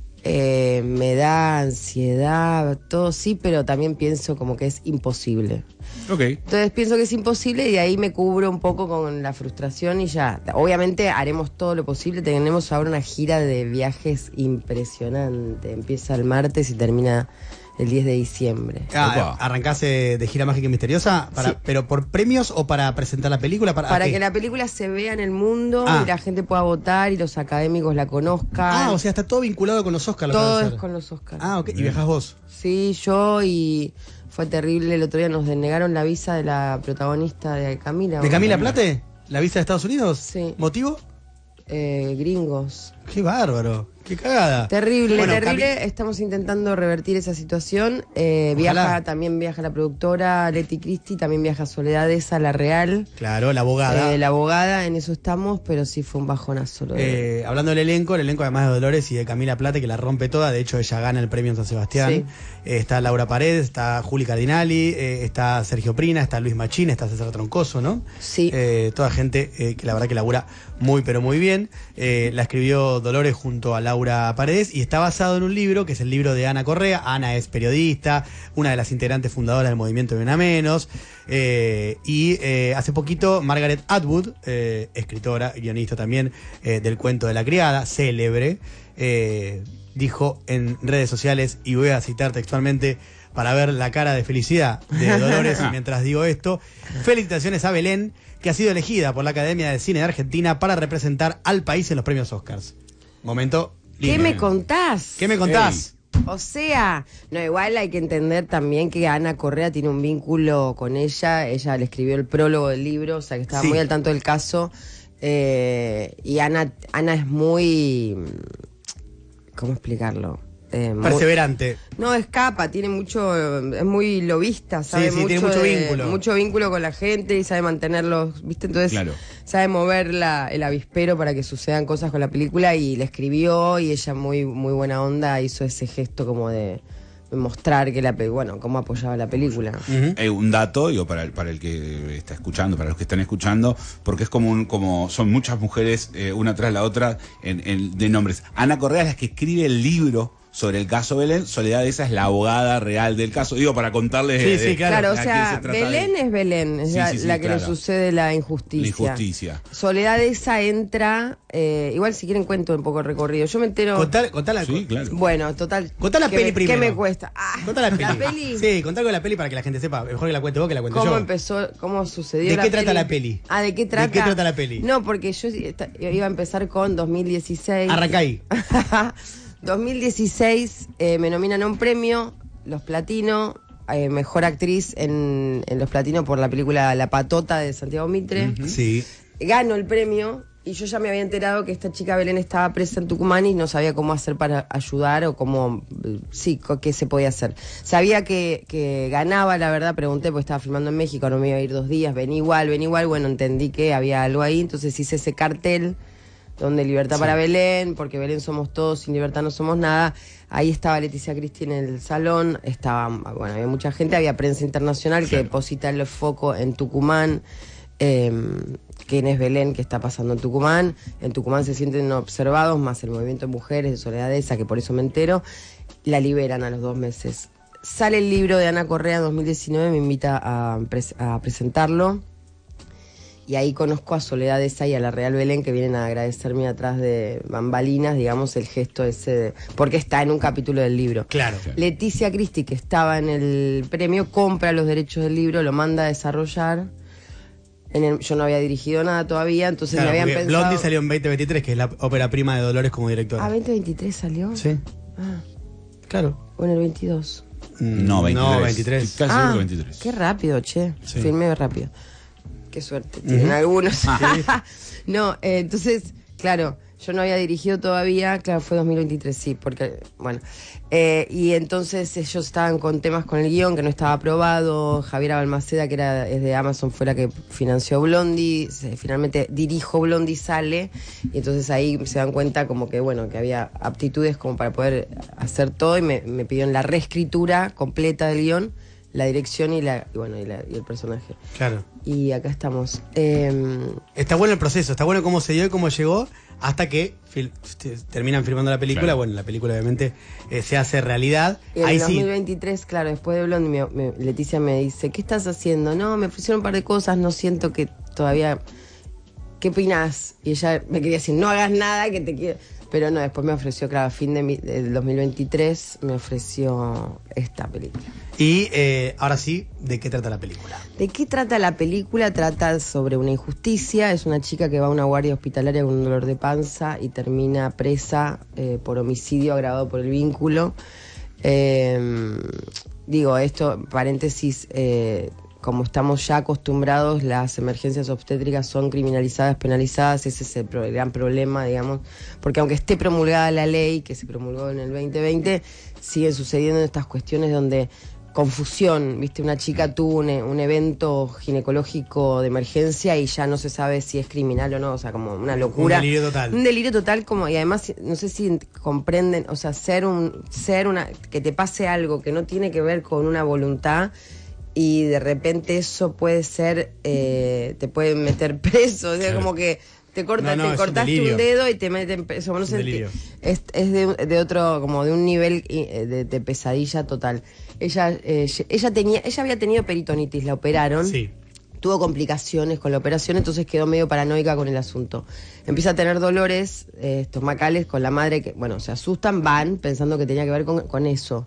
Eh, me da ansiedad, todo sí, pero también pienso como que es imposible. Ok. Entonces pienso que es imposible y de ahí me cubro un poco con la frustración y ya. Obviamente haremos todo lo posible. Tenemos ahora una gira de viajes impresionante. Empieza el martes y termina el diez de diciembre. Ah, ¿arrancás eh, de gira mágica y misteriosa? Para, Sí. ¿Pero por premios o para presentar la película? ¿Para, Para qué? que la película se vea en el mundo Ah. y la gente pueda votar y los académicos la conozcan. Ah, o sea, está todo vinculado con los Oscars. lo que todo van a es hacer. con los Oscars. Ah, ok. ¿Y viajás vos? Sí, yo y fue terrible. El otro día nos denegaron la visa de la protagonista de Camila. ¿De Camila Plate? ¿La visa de Estados Unidos? Sí. ¿Motivo? Eh, gringos. Qué bárbaro. Qué cagada. Terrible, Bueno, terrible. Cami- Estamos intentando revertir esa situación. Eh, Ojalá. viaja, también viaja la productora Leti Cristi, también viaja Soledad Esa, la Real. Claro, la abogada. Eh, la abogada, en eso estamos, pero sí fue un bajonazo. Lo de- Eh, hablando del elenco, el elenco además de Dolores y de Camila Plate, que la rompe toda, de hecho ella gana el premio en San Sebastián. Sí. Eh, está Laura Paredes, está Juli Cardinali, eh, está Sergio Prina, está Luis Machín, está César Troncoso, ¿no? Sí. Eh, toda gente eh, que la verdad que labura muy pero muy bien. Eh, la escribió Dolores junto a Laura Paredes y está basado en un libro, que es el libro de Ana Correa. Ana es periodista, una de las integrantes fundadoras del movimiento de Una Menos. Eh, y eh, hace poquito Margaret Atwood, eh, escritora, guionista también eh, del cuento de la criada, célebre, eh, dijo en redes sociales, y voy a citar textualmente para ver la cara de felicidad de Dolores mientras digo esto: felicitaciones a Belén, que ha sido elegida por la Academia de Cine de Argentina para representar al país en los premios Oscars. Momento ¿Qué lindo. me contás? ¿Qué me contás? O sea, no, igual hay que entender también que Ana Correa tiene un vínculo con ella. Ella le escribió el prólogo del libro, o sea que estaba Sí. muy al tanto del caso. Eh, y Ana, Ana es muy... ¿Cómo explicarlo? Eh, muy- Perseverante. no escapa, tiene mucho, es muy lobista, sabe sí, mucho, tiene mucho de- vínculo. mucho vínculo con la gente y sabe mantenerlos, ¿viste? Entonces Claro. sabe mover la- el avispero para que sucedan cosas con la película y le escribió y ella muy, muy buena onda hizo ese gesto como de mostrar que la pe- bueno, cómo apoyaba la película. Uh-huh. Eh, un dato, digo, para el, para el que está escuchando, para los que están escuchando, porque es como un, como son muchas mujeres, eh, una tras la otra, en, en, de nombres. Ana Correa es la que escribe el libro sobre el caso Belén. Soledad Esa es la abogada real del caso. Digo, para contarles. Sí, sí, claro. Claro, o sea, Belén de... es Belén, es sí, la, sí, sí, la que claro. le sucede la injusticia. La injusticia. Soledad Esa entra, eh, igual si quieren cuento un poco el recorrido. Yo me entero. Contar, contar la, sí, claro. Bueno, total. Contá la peli me, primero. ¿Qué me cuesta? Ah, contá la peli. ¿La peli? Sí, contá con la peli para que la gente sepa. Mejor que la cuente vos que la cuente ¿Cómo yo. ¿Cómo empezó? ¿Cómo sucedió? ¿De la qué peli? trata la peli? Ah, ¿de qué trata? ¿De qué trata la peli? No, porque yo iba a empezar con dos mil dieciséis. Arranca ahí. dos mil dieciséis eh, me nominan a un premio, Los Platino, eh, mejor actriz en, en Los Platino por la película La Patota de Santiago Mitre. Uh-huh. Sí. Gano el premio y yo ya me había enterado que esta chica Belén estaba presa en Tucumán y no sabía cómo hacer para ayudar o cómo, sí, qué se podía hacer. Sabía que, que ganaba, la verdad, pregunté porque estaba filmando en México, no me iba a ir dos días, ven igual, ven igual, bueno, entendí que había algo ahí, entonces hice ese cartel donde libertad sí. para Belén, porque Belén somos todos, sin libertad no somos nada. Ahí estaba Leticia Cristi en el salón, estaba, bueno, había mucha gente, había prensa internacional que deposita el foco en Tucumán, eh, quién es Belén, qué está pasando en Tucumán. En Tucumán se sienten observados, más el movimiento de mujeres de Soledad Esa, que por eso me entero, la liberan a los dos meses. Sale el libro de Ana Correa en dos mil diecinueve, me invita a, pres- a presentarlo. Y ahí conozco a Soledad Esa y a la Real Belén, que vienen a agradecerme atrás de bambalinas, digamos, el gesto ese, de, porque está en un capítulo del libro. Claro. Leticia Cristi, que estaba en el premio, compra los derechos del libro, lo manda a desarrollar. En el, yo no había dirigido nada todavía, entonces claro, me habían pensado... Blondie salió en veinte veintitrés, que es la ópera prima de Dolores como directora. ¿Ah, veinte veintitrés salió? Sí. Ah. Claro. O en el veintidós. No, veintitrés. No, veintitrés. Casi ah, veintitrés. Qué rápido, che. Sí. Filmé rápido. Qué suerte tienen uh-huh. algunos. No, eh, entonces, claro, yo no había dirigido todavía, claro, fue dos mil veintitrés, sí, porque, bueno. Eh, y entonces ellos estaban con temas con el guión que no estaba aprobado. Javiera Balmaceda, que era es de Amazon, fue la que financió Blondie. Se, finalmente dirijo Blondie, sale. Y entonces ahí se dan cuenta como que, bueno, que había aptitudes como para poder hacer todo. Y me, me pidieron la reescritura completa del guión, la dirección y la y bueno y, la, y el personaje. Claro. Y acá estamos. Eh, está bueno el proceso, está bueno cómo se dio y cómo llegó hasta que fil- terminan filmando la película. Claro. Bueno, la película obviamente eh, se hace realidad. Y en Ahí dos mil veintitrés, sí. claro, después de Blondie, me, me, Leticia me dice, ¿qué estás haciendo? No, me ofrecieron un par de cosas, no siento que todavía... ¿Qué opinás? Y ella me quería decir, no hagas nada, que te quiero... Pero no, después me ofreció, claro, a fin de mi, del dos mil veintitrés me ofreció esta película. Y eh, ahora sí, ¿de qué trata la película? ¿De qué trata la película? Trata sobre una injusticia. Es una chica que va a una guardia hospitalaria con un dolor de panza y termina presa eh, por homicidio agravado por el vínculo. Eh, digo, esto, paréntesis... Eh, como estamos ya acostumbrados, las emergencias obstétricas son criminalizadas, penalizadas, ese es el pro- gran problema, digamos, porque aunque esté promulgada la ley, que se promulgó en el veinte veinte, siguen sucediendo estas cuestiones donde confusión, viste, una chica tuvo un, un evento ginecológico de emergencia y ya no se sabe si es criminal o no, o sea, como una locura. Un delirio total. Un delirio total, como, y además, no sé si comprenden, o sea, ser un, ser una, que te pase algo que no tiene que ver con una voluntad, y de repente eso puede ser, eh, te puede meter preso, o sea, claro. Como que te corta, no, no, te cortaste un, un dedo y te meten preso. No sé, es, es de, de otro, como de un nivel de, de pesadilla total. Ella, eh, ella tenía, ella había tenido peritonitis, la operaron. Sí. Tuvo complicaciones con la operación, entonces quedó medio paranoica con el asunto. Empieza a tener dolores eh, estomacales con la madre, que, bueno, se asustan, van pensando que tenía que ver con, con eso.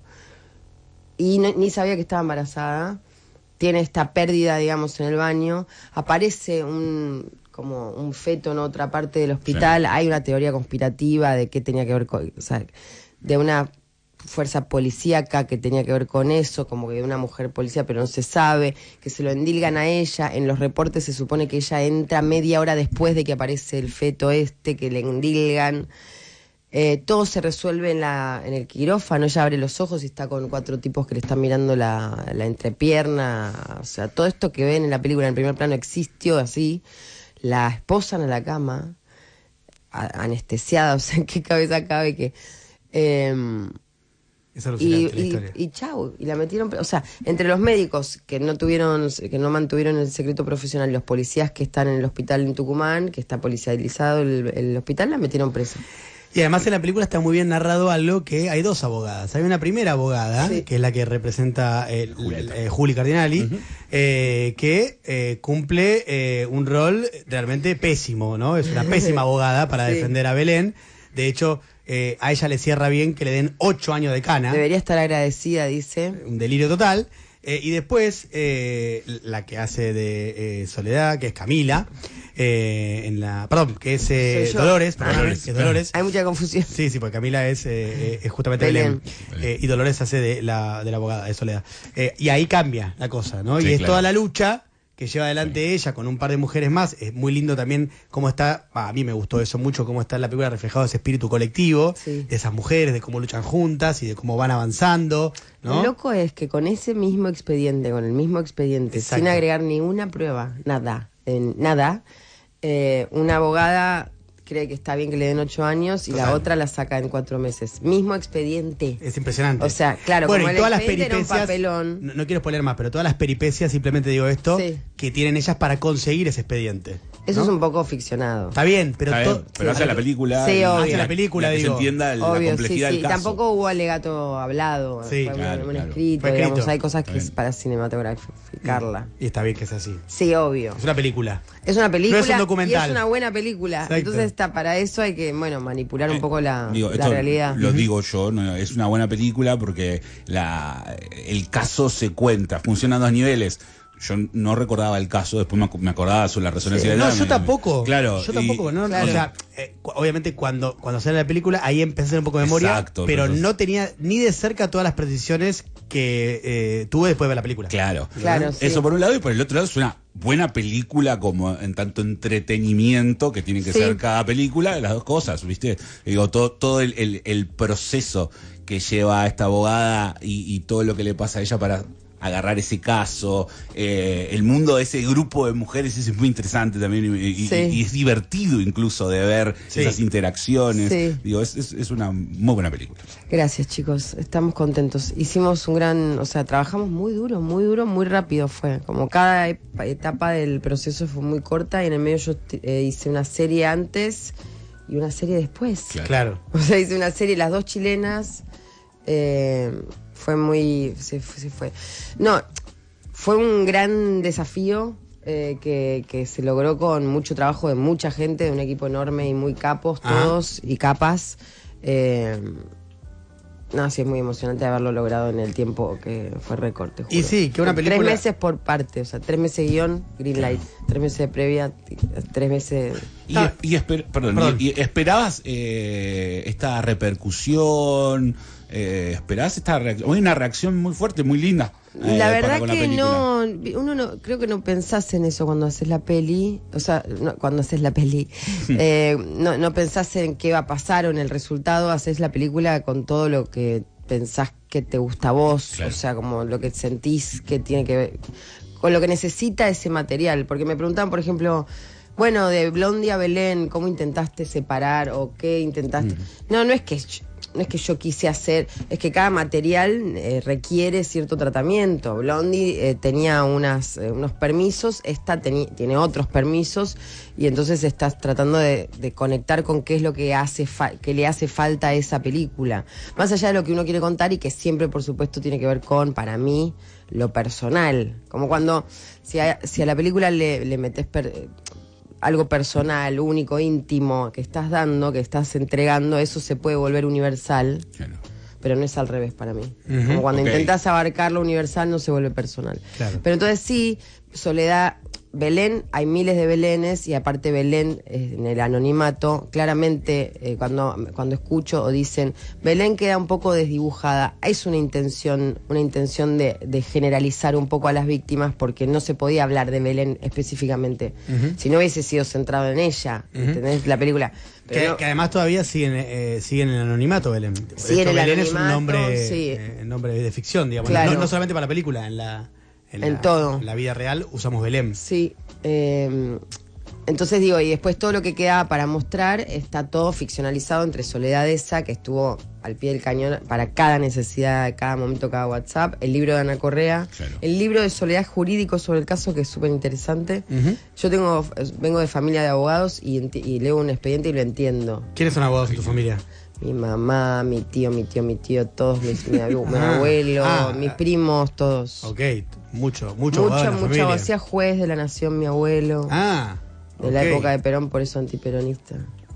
Y no, ni sabía que estaba embarazada. Tiene esta pérdida, digamos, en el baño. Aparece un como un feto en otra parte del hospital. Sí. Hay una teoría conspirativa de qué tenía que ver con... O sea, de una fuerza policíaca que tenía que ver con eso, como que de una mujer policía, pero no se sabe, que se lo endilgan a ella. En los reportes se supone que ella entra media hora después de que aparece el feto este, que le endilgan. Eh, todo se resuelve en, la, en el quirófano. Ella abre los ojos y está con cuatro tipos que le están mirando la, la entrepierna. O sea, todo esto que ven en la película en el primer plano existió así. La esposan a la cama, a, anestesiada, o sea, ¿en qué cabeza cabe que...? Eh, Es alucinante y, la y, historia. y chau, y la metieron, o sea, entre los médicos que no tuvieron, que no mantuvieron el secreto profesional, y los policías que están en el hospital en Tucumán, que está policializado el, el hospital, la metieron presa. Y además en la película está muy bien narrado algo que hay dos abogadas. Hay una primera abogada, Sí. que es la que representa eh, eh, Juli Cardinali, uh-huh. eh, que eh, cumple eh, un rol realmente pésimo, ¿no? Es una pésima abogada para Sí. defender a Belén. De hecho, eh, a ella le cierra bien que le den ocho años de cana. Debería estar agradecida, dice. Un delirio total. Eh, y después, eh, la que hace de eh, Soledad, que es Camila, eh, en la, perdón, que es eh, Dolores, perdóname, Dolores. que es Dolores. Hay mucha confusión. Sí, sí, porque Camila es, eh, es justamente Belén. Belén. Eh, y Dolores hace de la, de la abogada, de Soledad. Eh, y ahí cambia la cosa, ¿no? Sí, y es claro. toda la lucha que lleva adelante ella con un par de mujeres más. Es muy lindo también cómo está, bah, a mí me gustó eso mucho, cómo está en la película reflejado ese espíritu colectivo, Sí. de esas mujeres, de cómo luchan juntas y de cómo van avanzando, ¿no? Lo loco es que con ese mismo expediente, con el mismo expediente, Exacto. sin agregar ninguna prueba, nada, en nada, eh, una abogada cree que está bien que le den ocho años y Total. la otra la saca en cuatro meses. Mismo expediente. Es impresionante. O sea, claro, bueno, como y el todas las expediente era un peripecias, papelón. no, no quiero spoiler más, pero todas las peripecias, simplemente digo esto, Sí. que tienen ellas para conseguir ese expediente. Eso ¿no? es un poco ficcionado. Está bien, pero, Está bien, to- pero hace la película. Sí, y- obvio. Hace la película, que digo. se entienda la Obvio, sí, complejidad sí. del caso. Tampoco hubo alegato hablado. Sí, fue claro, un, un claro. escrito, Fue digamos. escrito. Hay cosas que Está es bien. para cinematograficarla. Y está bien que es así. Sí, obvio. Es una película. Es una película No es un documental. y es una buena película. Exacto. Entonces está para eso hay que, bueno, manipular un Eh, poco la, Digo, la esto realidad. lo digo yo, no, es una buena película porque la, el caso se cuenta, funciona a dos niveles. Yo no recordaba el caso, después me ac- me acordaba sobre la resonancia de No, la yo tampoco. Claro. Yo y- tampoco, ¿no? Claro. O sea, eh, cu- obviamente cuando, cuando sale la película, ahí empecé a hacer un poco de memoria, Exacto, pero pero- no tenía ni de cerca todas las precisiones que eh, tuve después de ver la película. Claro. Claro, sí. Eso por un lado, y por el otro lado es una buena película como en tanto entretenimiento que tiene que Sí. ser cada película, las dos cosas, ¿viste? Digo, todo, todo el, el- el proceso que lleva a esta abogada y, y todo lo que le pasa a ella para agarrar ese caso, eh, el mundo de ese grupo de mujeres ese es muy interesante también y, y- Sí. y es divertido incluso de ver Sí. esas interacciones. Sí. Digo, es, es, es una muy buena película. Gracias, chicos. Estamos contentos. Hicimos un gran, o sea, trabajamos muy duro, muy duro, muy rápido fue. Como cada ep- etapa del proceso fue muy corta y en el medio yo eh, hice una serie antes y una serie después. Claro. O sea, hice una serie, las dos chilenas. eh, fue muy. Se, fue- se fue. No, fue un gran desafío eh, que, que se logró con mucho trabajo de mucha gente, de un equipo enorme y muy capos Ajá. todos y capas. Eh, no, sí, es muy emocionante haberlo logrado en el tiempo que fue recorte. Y sí, que una película- Tres meses por parte, o sea, tres meses de guión, green light, tres meses de previa, t- tres meses. Y, es- y esper- perdón, Perdón. y- y esperabas eh, esta repercusión, eh, esperabas esta reacción, hay una reacción muy fuerte, muy linda. eh, La para verdad con la que película. no, uno no, creo que no pensás en eso cuando haces la peli, o sea, no, cuando haces la peli, eh, no, no pensás en qué va a pasar o en el resultado, haces la película con todo lo que pensás que te gusta a vos, Claro. o sea, como lo que sentís que tiene que ver, con lo que necesita ese material, porque me preguntaban, por ejemplo, bueno, de Blondie a Belén, ¿cómo intentaste separar o qué intentaste? No, no es que yo- no es que yo quise hacer, es que cada material eh, requiere cierto tratamiento. Blondie eh, tenía unas, eh, unos permisos, esta teni- tiene otros permisos y entonces estás tratando de, de conectar con qué es lo que hace fa- que le hace falta a esa película. Más allá de lo que uno quiere contar y que siempre, por supuesto, tiene que ver con, para mí, lo personal. Como cuando, si a, si a la película le, le metes per- algo personal, único, íntimo que estás dando, que estás entregando, eso se puede volver universal, Claro. pero no es al revés para mí. Ujú, Como cuando ok. intentas abarcar lo universal no se vuelve personal. Claro. Pero entonces sí, Soledad, Belén, hay miles de Belenes y aparte Belén eh, en el anonimato, claramente eh, cuando, cuando escucho o dicen Belén queda un poco desdibujada, es una intención, una intención de, de generalizar un poco a las víctimas porque no se podía hablar de Belén específicamente. Ujú. Si no hubiese sido centrado en ella, Ujú. ¿entendés? La película. Pero Que, no- que además todavía siguen, eh, siguen en el anonimato, Belén. De Sigue en hecho, el Belén es un anonimato, nombre, sí. eh, nombre de ficción, digamos. Claro. No, no solamente para la película, en la, En la- todo. en la vida real usamos Belén. Sí. eh, Entonces digo, y después todo lo que quedaba para mostrar está todo ficcionalizado entre Soledad Esa, que estuvo al pie del cañón para cada necesidad, cada momento, cada WhatsApp, el libro de Ana Correa, claro. El libro de Soledad jurídico sobre el caso, que es súper interesante. Uh-huh. Yo tengo, vengo de familia de abogados y, y leo un expediente y lo entiendo. ¿Quiénes son abogados en tu familia? Mi mamá, mi tío, mi tío, mi tío, todos, mis, mi, abu- mi abuelo, ah, mis primos, todos. Ok, mucho, mucho Mucho, abogado mucho abogado. Hacía juez de la Nación mi abuelo. Ah, de la okay. época de Perón, por eso antiperonista.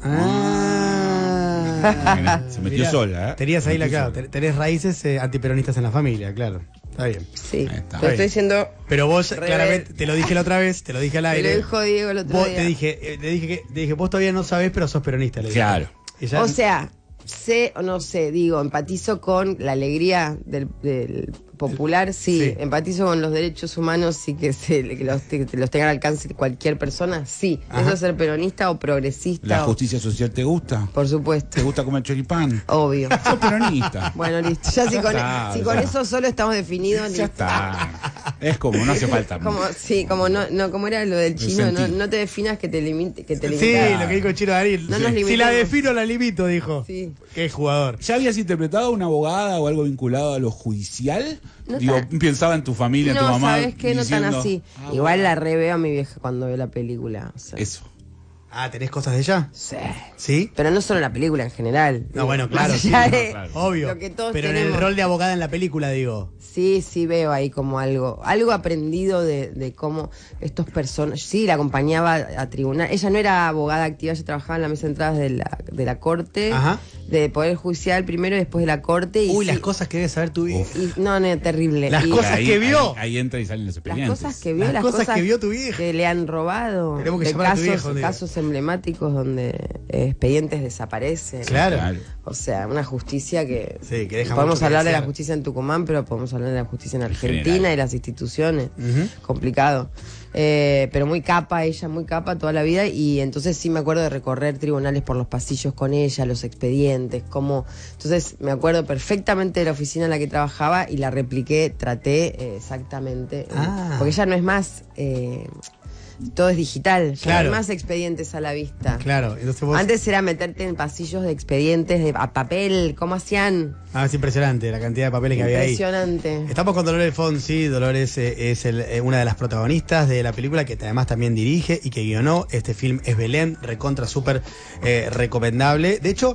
Ah. Se metió Mirá, sola, ¿eh? Tenías ahí la claro, tenés raíces eh, antiperonistas en la familia, claro. Está bien. Sí, está lo bien. estoy diciendo. Pero vos, rebel. claramente, te lo dije la otra vez, te lo dije al aire. Te lo dijo Diego el otro vos, día. Te dije, eh, te dije que, te dije, vos todavía no sabés, pero sos peronista. Le claro. Ella, o sea, sé o no sé, digo, empatizo con la alegría del, del popular, sí. sí. Empatizo con los derechos humanos, sí, que, se, que, los, que los tenga al alcance cualquier persona, sí. Ajá. Eso es ser peronista o progresista. ¿La o... justicia social te gusta? Por supuesto. ¿Te gusta comer choripán? Obvio. Sos peronista. Bueno, listo. Ya si con, está, si con eso solo estamos definidos, ya listo. está. Es como, no hace falta. Como, sí, como no, no, como era lo del chino, no, no te definas que te limite, que te Sí, lo que dijo el chino Darín. No sí. nos Si la defino, la limito, dijo. Sí. Qué jugador. ¿Ya habías interpretado a una abogada o algo vinculado a lo judicial? No Digo, tan... pensaba en tu familia, en no, tu mamá. ¿sabes qué? Diciendo, no tan así. Ah, Igual bueno. la reveo a mi vieja cuando ve la película. O sea. Eso. Ah, ¿tenés cosas de ella? Sí. ¿Sí? Pero no solo en la película, en general. No, bueno, claro. Sí, no, de, claro. Obvio. Lo que todos pero tenemos. en el rol de abogada en la película, digo. Sí, sí veo ahí como algo, algo aprendido de, de cómo estos personas, sí, la acompañaba a tribunal. Ella no era abogada activa, ella trabajaba en la mesa de entradas de la, de la corte, Ajá. de Poder Judicial primero y después de la corte. Y Uy, sí, las cosas que debe saber tu vieja. Y, no, no, terrible. Las y, cosas ahí, que vio. Ahí, ahí entra y salen los expedientes. Las cosas que vio, las, las cosas, cosas que vio tu vieja. Que le han robado. Tenemos que de llamar a tu casos, viejo, casos emblemáticos donde eh, expedientes desaparecen. Claro. O sea, una justicia que... Sí, que deja podemos mucho que hablar de la desear. justicia en Tucumán, pero podemos hablar de la justicia en Argentina General. y las instituciones. Uh-huh. Complicado. Eh, pero muy capa ella, muy capa toda la vida. Y entonces sí me acuerdo de recorrer tribunales por los pasillos con ella, los expedientes, cómo... Entonces me acuerdo perfectamente de la oficina en la que trabajaba y la repliqué, traté eh, exactamente. Ah. Porque ya no es más... Eh, todo es digital, ya Claro. no hay más expedientes a la vista. Claro, entonces vos... Antes era meterte en pasillos de expedientes, de, a papel, ¿cómo hacían? Ah, es impresionante la cantidad de papeles que había ahí. Impresionante. Estamos con Dolores Fonsi. Dolores eh, es el, eh, una de las protagonistas de la película que además también dirige y que guionó. Este film es Belén, recontra súper eh, recomendable. De hecho,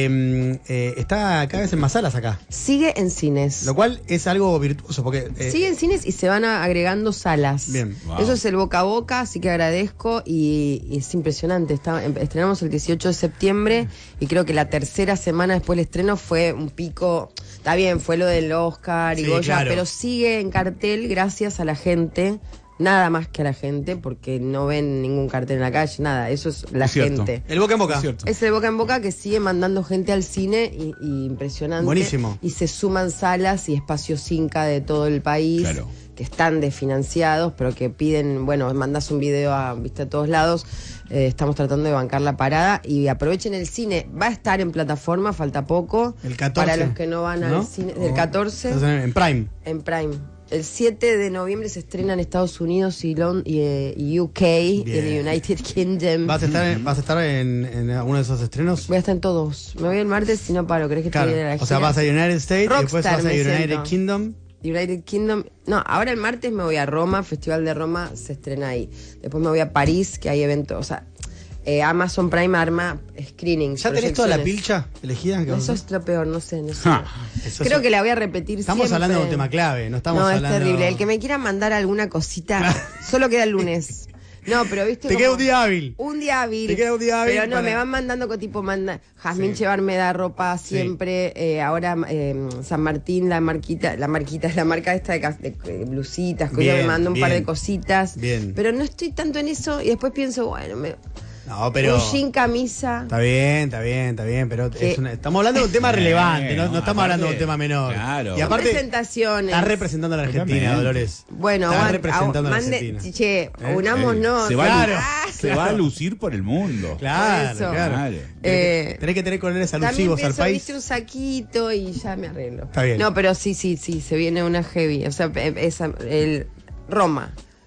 eh, eh, está cada vez en más salas acá. Sigue en cines. Lo cual es algo virtuoso porque... eh, Sigue en cines y se van a- agregando salas. Bien. Wow. Eso es el boca a boca, así que agradezco y, y es impresionante. Está, em- estrenamos el dieciocho de septiembre y creo que la tercera semana después del estreno fue un pico. Está bien, fue lo del Oscar y Sí, Goya, claro. pero sigue en cartel gracias a la gente. Nada más que a la gente, porque no ven ningún cartel en la calle, nada. Eso es la Es cierto. gente. el boca en boca. Es cierto. Es el boca en boca que sigue mandando gente al cine y, y impresionante. Buenísimo. Y se suman salas y espacios Inca de todo el país Claro. que están desfinanciados, pero que piden, bueno, mandas un video a, viste, a todos lados. Eh, estamos tratando de bancar la parada y aprovechen el cine. Va a estar en plataforma, falta poco. El catorce. Para los que no van al ¿No? cine. Del Oh. catorce Entonces, en Prime. en Prime. El siete de noviembre se estrena en Estados Unidos y, Lon- y, eh, y U K, Bien. y el United Kingdom. ¿Vas a estar, en, ¿vas a estar en, en alguno de esos estrenos? Voy a estar en todos. Me voy el martes y no paro. ¿Querés que Claro. te diga la O sea, gira? vas a United States y después Rockstar vas a me United siento. Kingdom. United Kingdom. No, ahora el martes me voy a Roma, Festival de Roma se estrena ahí. Después me voy a París, que hay eventos. O sea, eh, Amazon Prime arma screenings. ¿Ya tenés toda la proyecciones. pilcha elegida? ¿Qué vas a Eso hacer? es lo peor, no sé, no sé. Eso Creo es- que la voy a repetir Estamos siempre. hablando de un tema clave, no estamos No, hablando... es terrible. El que me quiera mandar alguna cosita, solo queda el lunes. No, pero viste Te como- queda un día hábil. Un día hábil. Te queda un día hábil Pero no, para- me van mandando co- tipo, manda, Jazmín Sí. Chevar me da ropa siempre. eh, ahora eh, San Martín, la marquita, la marquita es la marca esta de, cas- de, eh, blusitas, que Bien, ella me manda un par bien. de cositas. Bien. Pero no estoy tanto en eso y después pienso, bueno, me, No, pero... un jean camisa. Está bien, está bien, está bien, pero Que- es una- estamos hablando de un tema relevante, no, no estamos aparte- hablando de un tema menor. claro. Y Son aparte, presentaciones. estás representando a la Argentina, Totalmente. Dolores. Bueno, Estás aguante, representando a la mande- Argentina. Che, ¿Eh? unámonos. Se va, Claro. a, lu- se va a lucir por el mundo. Claro, Por eso. claro. Claro. Tenés, Eh, que, tenés que tener colores También alusivos al pienso, país. viste, un saquito y ya me arreglo. Está bien. No, pero sí, sí, sí, se viene una heavy. O sea, pe- esa, el Roma,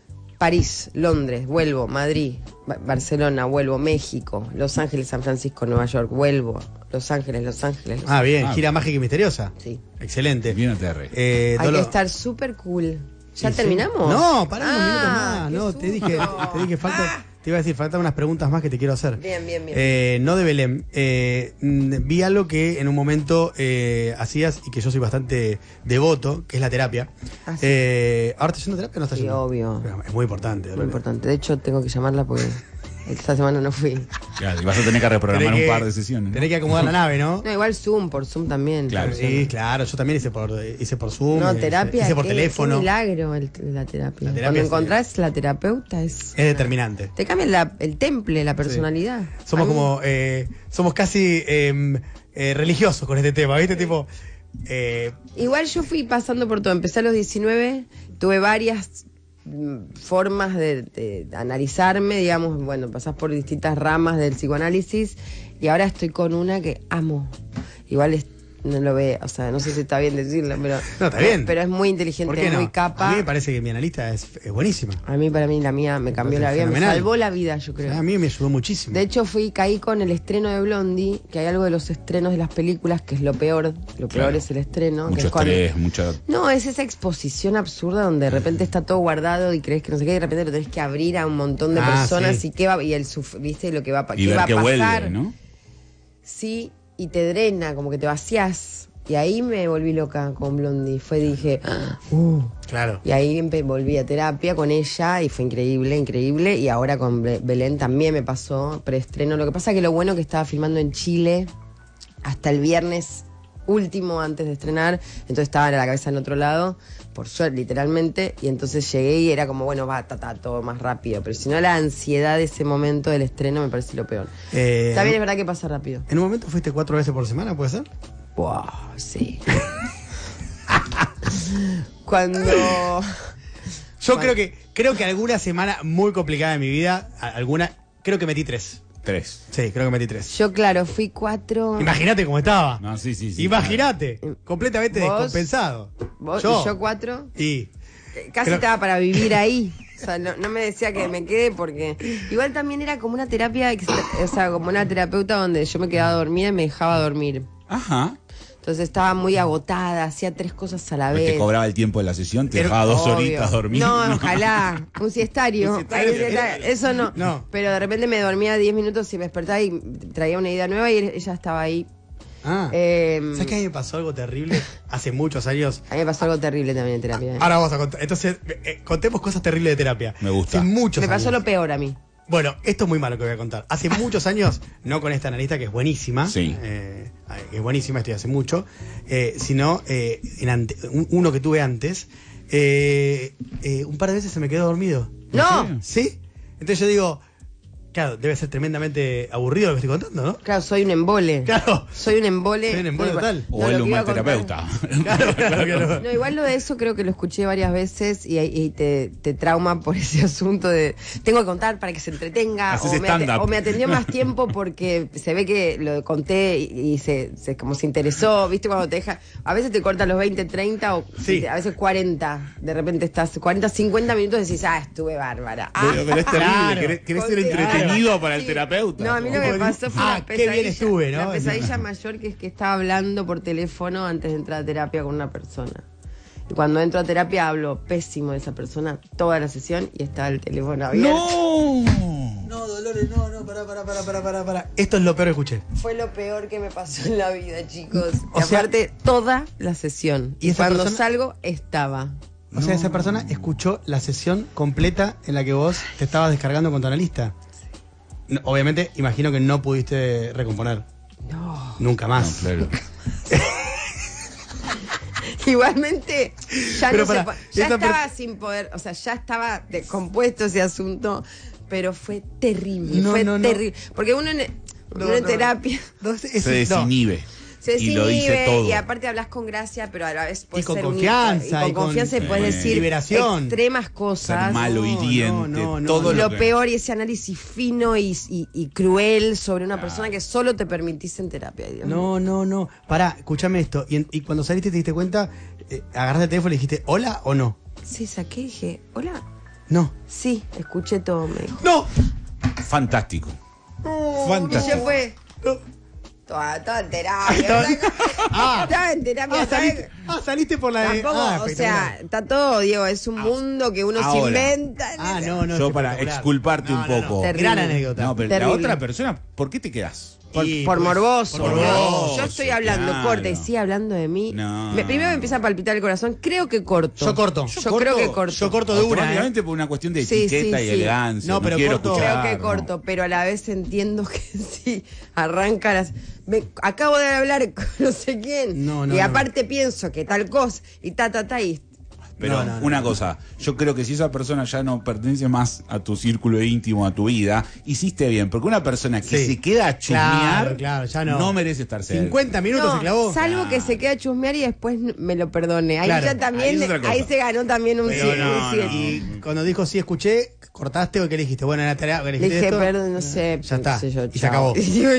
París, Londres, vuelvo, Madrid, Ba- Barcelona, vuelvo, México, Los Ángeles, San Francisco, Nueva York, vuelvo, Los Ángeles, Los Ángeles. Los Ah, bien, Ah, gira mágica y misteriosa. Sí. Excelente. Bien, Terry. Eh, Hay Dolo- que estar súper cool. ¿Ya Sí, sí. terminamos? No, pará unos Ah, minutos más. qué No, te dije, susto. te dije falta, te iba a decir, faltan unas preguntas más que te quiero hacer. Bien, bien, bien. Eh, no de Belén. Eh, mm, vi algo que en un momento eh, hacías y que yo soy bastante devoto, que es la terapia. Ah, sí. Eh, ¿Ahora estás yendo a terapia o no estás Sí, yendo? obvio. Es muy importante. Muy Dolores. importante. De hecho, tengo que llamarla porque esta semana no fui. Claro, y vas a tener que reprogramar Tenés un que- par de sesiones. ¿no? Tenés que acomodar la nave, ¿no? No, igual Zoom, por Zoom también. Claro, Sí, claro. Yo también hice por, hice por Zoom. No, hice- terapia. Hice por qué- teléfono. Qué milagro el- la terapia. La terapia Cuando es- encontrás la terapeuta es. Es determinante. Te cambia la- el temple, la personalidad. Somos A mí- como, eh, somos casi eh, eh, religiosos con este tema, ¿viste? Tipo, eh, Igual yo fui pasando por todo. Empecé a los diecinueve, tuve varias mm, formas de, de analizarme, digamos, bueno, pasás por distintas ramas del psicoanálisis y ahora estoy con una que amo. Igual es- no lo ve, o sea, no sé si está bien decirlo, pero No, está bien. pero es muy inteligente, ¿por qué es no? muy capa. A mí me parece que mi analista es, es buenísima. A mí, para mí, la mía me cambió parece la vida, me fenomenal. salvó la vida, yo creo. A mí me ayudó muchísimo. De hecho, fui, caí con el estreno de Blondie, que hay algo de los estrenos de las películas que es lo peor. Lo peor Claro. es el estreno. que Mucho es cuando- estrés, mucha. No, es esa exposición absurda donde de repente está todo guardado y crees que no sé qué, y de repente lo tenés que abrir a un montón de Ah, personas sí. y qué va, y el suf- viste lo que va, a pa- Y qué ver va a que pasar. vuelve, ¿no? Sí, y te drena, como que te vacías. Y ahí me volví loca con Blondie. Fue, dije, ah, uh. Claro. Y ahí empe- volví a terapia con ella y fue increíble, increíble. Y ahora con Be- Belén también me pasó preestreno. Lo que pasa que lo bueno que estaba filmando en Chile hasta el viernes último antes de estrenar, entonces estaba en la cabeza en otro lado, por suerte, literalmente, y entonces llegué y era como, bueno, va, ta, ta, todo más rápido. Pero si no, la ansiedad de ese momento del estreno me parece lo peor. Eh, También es verdad que pasa rápido. ¿En un momento fuiste cuatro veces por semana, puede ser? Wow, sí. Cuando... Yo creo que creo que alguna semana muy complicada de mi vida, a- alguna, creo que metí tres. Tres. Sí, creo que metí tres. Yo, claro, fui cuatro... Imagínate cómo estaba. No, sí, sí, sí. Imagínate. Completamente ¿Vos? descompensado. ¿Vos Yo. y yo cuatro? Y Casi Creo- estaba para vivir ahí. O sea, no, no me decía que me quede porque... Igual también era como una terapia, extra- o sea, como una terapeuta donde yo me quedaba dormida y me dejaba dormir. Ajá. Entonces estaba muy agotada, hacía tres cosas a la Te vez. cobraba el tiempo de la sesión, te Pero- dejaba dos obvio. horitas dormir. No, ojalá. Un siestario. Un siestario. Ay, un siestario. Eso no. No. Pero de repente me dormía diez minutos y me despertaba y traía una idea nueva y ella estaba ahí. Ah. Eh, ¿Sabes que a mí me pasó algo terrible hace muchos años? A mí me pasó algo terrible también en terapia. ¿eh? Ahora vamos a contar. Entonces, eh, contemos cosas terribles de terapia. Me gusta. Hace muchos Me pasó años. lo peor a mí. Bueno, esto es muy malo que voy a contar. Hace muchos años, no con esta analista que es buenísima, Sí. eh, que es buenísima, estoy hace mucho, eh, sino eh, en ante- un- uno que tuve antes, eh, eh, un par de veces se me quedó dormido. ¡No! ¿Sí? Entonces yo digo, claro, debe ser tremendamente aburrido lo que estoy contando, ¿no? Claro, soy un embole. Claro. Soy un embole. Soy un embole No, total. no, O lo él que un iba mal a contar- terapeuta. Claro, claro que no. No, igual lo de eso creo que lo escuché varias veces y, y te, te trauma por ese asunto de tengo que contar para que se entretenga Haces o me, ate- stand-up. o me atendió más tiempo porque se ve que lo conté y, y se, se- como se interesó, viste cuando te deja, a veces te cortan los veinte, treinta o Sí. a veces cuarenta, de repente estás cuarenta, cincuenta minutos y decís, ah, estuve bárbara. Ah, Pero, pero es terrible, Claro. querés, querés ser Conté- entretenido para el Sí. terapeuta. No, a mí lo que me pasó fue Ah, la qué bien pesadilla, estuve, ¿no? la pesadilla mayor que es que estaba hablando por teléfono antes de entrar a terapia con una persona. Y cuando entro a terapia hablo pésimo de esa persona toda la sesión y está el teléfono abierto. ¡No! No, Dolores, no, no, pará, pará, pará, pará, pará, pará. Esto es lo peor que escuché. Fue lo peor que me pasó en la vida, chicos. O Y sea- aparte, toda la sesión. ¿Y Y esa cuando persona? salgo, estaba. O sea, esa persona escuchó la sesión completa en la que vos te estabas descargando con tu analista. No, obviamente, imagino que no pudiste recomponer. No. Nunca No, más. claro. Igualmente, ya, Pero no se pará, po- ya esa per- estaba sin poder, o sea, ya estaba descompuesto ese asunto, pero fue terrible, No, fue no, no. terrible. Porque uno en, No, uno en no. terapia No, es- Se es- no. desinhibe. se Y lo dice desinhibe todo. y aparte hablas con gracia, pero a la vez puedes Y con ser un- confianza, y y con confianza con, y puedes eh, decir liberación. extremas cosas. Ser malo, No, hiriente, no, no, todo Y lo lo que- peor y ese análisis fino y, y- y cruel sobre una persona que solo te permitís en terapia. Dios mío. No, no, no. Pará, escúchame esto. Y, en- y cuando saliste te diste cuenta, eh, agarraste el teléfono y dijiste, ¿hola o no? Sí, saqué y dije, hola. No. Sí, escuché todo, me dijo. ¡No! Fantástico. Y Fantástico. yo fue. Toda, toda en terapia. Ah. Estaba en terapia. Ah, ¿sabes? saliste, ah, saliste por la de. Tampoco, Ah, o sea, espectacular. está todo, Diego, es un mundo que uno se Ahora. inventa. Ah, no, no. Yo para espectacular. exculparte No, un no, no. poco. Terrible. Gran anécdota. No, pero Terrible. la otra persona, ¿por qué te quedas? Por, Y, por pues, morboso. por boludo. morboso, Yo estoy hablando, claro. corta, y sigue hablando de mí. No. Me- primero me empieza a palpitar el corazón. Creo que corto. Yo corto. Yo, creo que corto. Yo corto de una. ¿eh? Probablemente por una cuestión de Sí, etiqueta sí, y sí. elegancia. No, No, pero quiero corto- escuchar. Creo que no. corto, pero a la vez entiendo que sí, arranca las... me- acabo de hablar con no sé quién. No, no, y no. aparte pienso que tal cosa, y ta, ta, ta, y... Pero No, no, no. una cosa, yo creo que si esa persona ya no pertenece más a tu círculo íntimo, a tu vida, hiciste bien. Porque una persona que Sí. se queda a chusmear Claro, claro, ya no. merece estar cerca. cincuenta minutos No, se clavó. salvo que se quede a chusmear y después me lo perdone. Ahí Claro, ya ahí también, es ahí, otra cosa. se ganó también un Pero cien. no, un cien. no. Y cuando dijo sí escuché, cortaste o qué le dijiste. Bueno, en la tarea, ¿qué le Le dijiste dije, esto? perdón, no sé. Ya está. no sé yo, y se chao. acabó.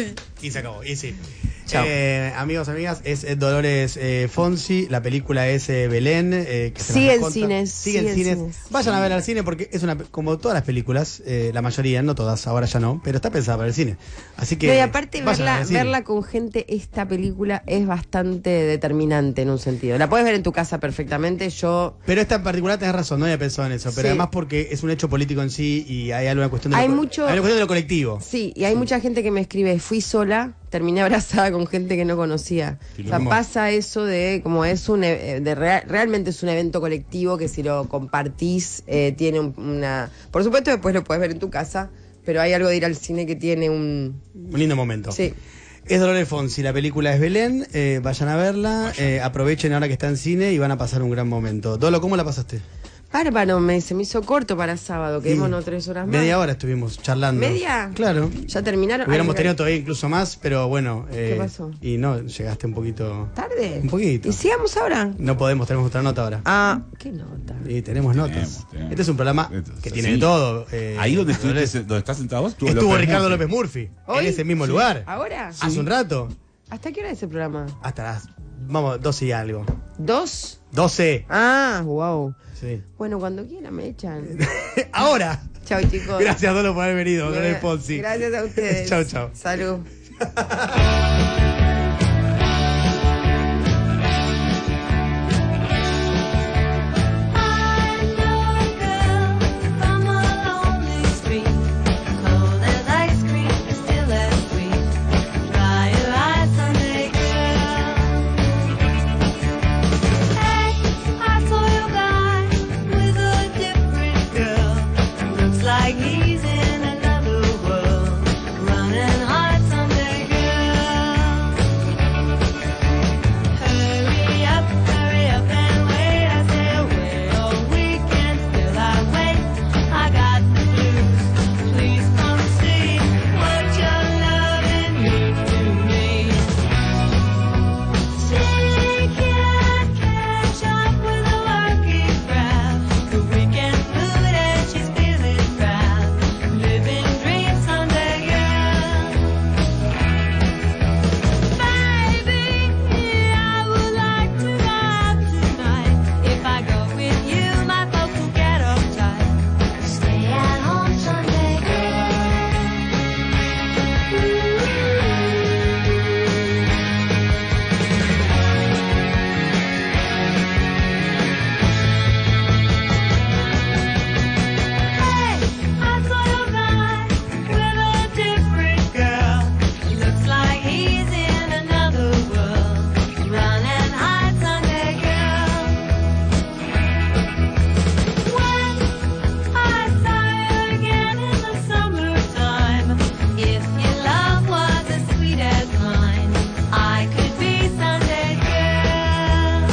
Y se acabó. Y sí. Chao. Eh, amigos, amigas, es eh, Dolores eh, Fonsi, la película es eh, Belén. Eh, que se nos Sigue en recontra- cines, Sigue en sigue en cines. cines. Vayan a ver al cine porque es una, como todas las películas, eh, la mayoría, no todas, ahora ya no, pero está pensada para el cine. Así que. No, y aparte vayan a ver verla, al cine. verla con gente, esta película es bastante determinante en un sentido. La puedes ver en tu casa perfectamente, yo... Pero esta en particular tenés razón, no había pensado en eso, pero Sí. además porque es un hecho político en sí y hay alguna cuestión de, Hay lo, co- mucho- hay una cuestión de lo colectivo. Sí, y hay mucha gente que me escribe, fui sola, terminé abrazada con gente que no conocía. O sea, Quilombo. pasa eso de como es un e- de rea- realmente es un evento colectivo que si lo compartís eh, tiene un- una... Por supuesto después lo puedes ver en tu casa, pero hay algo de ir al cine que tiene un... Un lindo momento. Sí. Es Dolores Fonsi, la película es Belén, eh, vayan a verla, eh, aprovechen ahora que está en cine y van a pasar un gran momento. Dolo, ¿cómo la pasaste? Bárbaro, me, se me hizo corto para sábado, Sí. quedémonos tres horas más. Media hora estuvimos charlando. ¿Media? Claro. ¿Ya terminaron? Hubiéramos Ay, tenido todavía incluso más, pero bueno. eh, ¿Qué pasó? Y no, llegaste un poquito. ¿Tarde? Un poquito. ¿Y sigamos ahora? No podemos, tenemos otra nota ahora. Ah, ¿qué nota? Y tenemos notas. Tenemos, tenemos. Este es un programa que tiene Sí. de todo. eh, Ahí donde, Dolores. estuviste, donde estás sentado vos, Estuvo Ricardo López Murphy. ¿Hoy? En ese mismo Sí. lugar. ¿Ahora? Hace un rato. ¿Hasta qué hora es ese programa? Hasta las. Vamos, doce y algo. ¿Dos? doce. Ah, wow. Sí. Bueno, cuando quiera me echan. Ahora. Chao, chicos. Gracias, Dolo, por haber venido. Me- Dolores Fonsi. Gracias a ustedes. Chau, chau. Salud. Like he's in another world, running hot Sunday girl. Hurry up, hurry up and wait. I say away all weekend, still I wait. I got the blues. Please come see what your loving means to me. She can't catch up with a working crowd. The weekend mood and she's feeling proud. Living dreams Sunday girl. Baby, I would like to go out tonight. If I go with you, my folks will get uptight. Stay at home Sunday Hey, I saw your guy with a different girl. Looks like he's in another world. Running hot Sunday girl. When I saw you again in the summertime, if your love was as sweet as mine, I could be Sunday girl.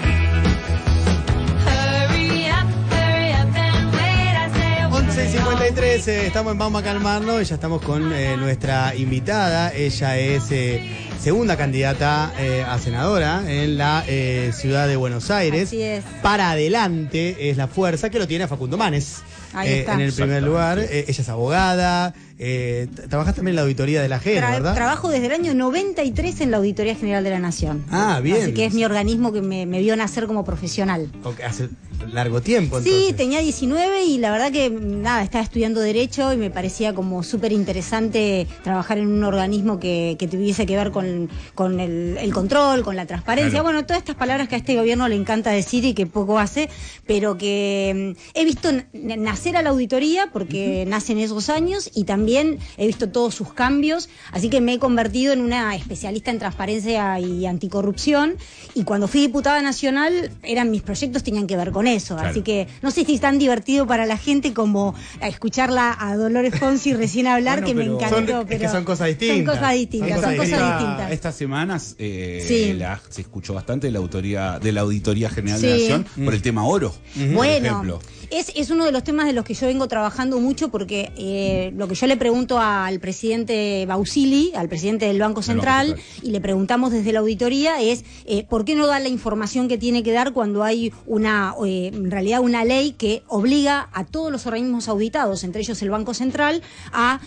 Hurry up, hurry up and wait. I say once y cincuenta y tres, eh, estamos en Vamos a Calmarnos y ya estamos con eh, nuestra invitada. Ella es eh, segunda candidata eh, a senadora en la eh, ciudad de Buenos Aires. Así es. Para adelante es la fuerza que lo tiene a Facundo Manes. Ahí eh, está. En el primer lugar, eh, ella es abogada, Eh, trabajás también en la auditoría de la G E N, Tra- ¿verdad? Trabajo desde el año noventa y tres en la Auditoría General de la Nación. Ah, bien. Así que es mi organismo que me, me vio nacer como profesional. Ok, hace largo tiempo, entonces. Sí, tenía diecinueve y la verdad que nada, estaba estudiando Derecho y me parecía como súper interesante trabajar en un organismo que, que tuviese que ver con, con el, el control, con la transparencia. Claro. Bueno, todas estas palabras que a este gobierno le encanta decir y que poco hace, pero que mm, he visto n- nacer a la auditoría porque uh-huh. nace en esos años y también he visto todos sus cambios, así que me he convertido en una especialista en transparencia y anticorrupción, y cuando fui diputada nacional eran mis proyectos tenían que ver con eso, Claro. así que no sé si es tan divertido para la gente como escucharla a Dolores Fonsi recién hablar, Bueno, que me pero- encantó. Son- es pero que son cosas distintas. Son cosas distintas, Son son cosas cosas distintas. distintas. Estas semanas eh, Sí. la- se escuchó bastante de la autoría de la Auditoría General Sí. de la Nación Mm. por el tema oro, por Bueno, ejemplo. es, es uno de los temas de los que yo vengo trabajando mucho porque eh, lo que yo le pregunto al presidente Bausili, al presidente del Banco Central, Banco Central. y le preguntamos desde la auditoría es eh, ¿por qué no da la información que tiene que dar cuando hay una, eh, en realidad una ley que obliga a todos los organismos auditados, entre ellos el Banco Central, a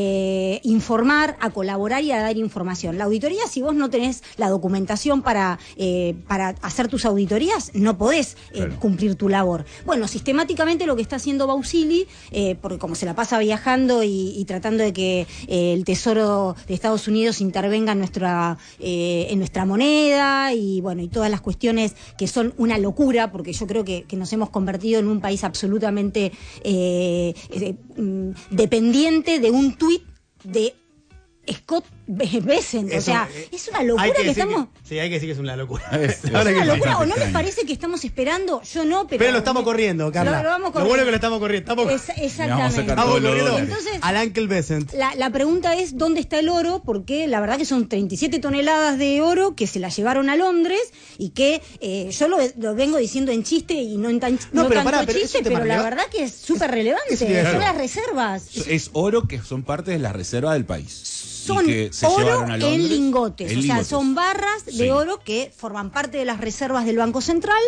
eh, informar, a colaborar y a dar información? La auditoría, si vos no tenés la documentación para, eh, para hacer tus auditorías, no podés eh, Claro. cumplir tu labor. Bueno, sistemáticamente lo que está haciendo Bausili, eh, porque como se la pasa viajando y, y tratando de que eh, el Tesoro de Estados Unidos intervenga en nuestra, eh, en nuestra moneda y bueno, y todas las cuestiones que son una locura, porque yo creo que, que nos hemos convertido en un país absolutamente eh, eh, mm, dependiente de un tuit de Scott Bessent. O Eso, sea, eh, es una locura Hay que, que decir estamos... que- sí, hay que decir que es una locura. Es- Es Ahora que una sí. locura, ¿o no les Extraño. parece que estamos esperando? Yo no, pero... Pero lo estamos corriendo, Carla. Lo, lo vamos Lo bueno corriendo. es que lo estamos corriendo. Estamos, Es- exactamente. Vamos a sacar todos los dólares. Entonces, al Uncle Besant. La, la pregunta es, ¿dónde está el oro? Porque la verdad que son treinta y siete toneladas de oro que se la llevaron a Londres y que eh, yo lo, lo vengo diciendo en chiste y no en tan, No, no pero tanto pará, pero es chiste, un tema pero la relevante. verdad que es súper relevante. es un tema- Son Claro. las reservas. Es oro que son parte de la reserva del país. Son y que se oro llevaron a Londres en lingotes, en o sea, lingotes. son barras de Sí. oro que forman parte de las reservas del Banco Central.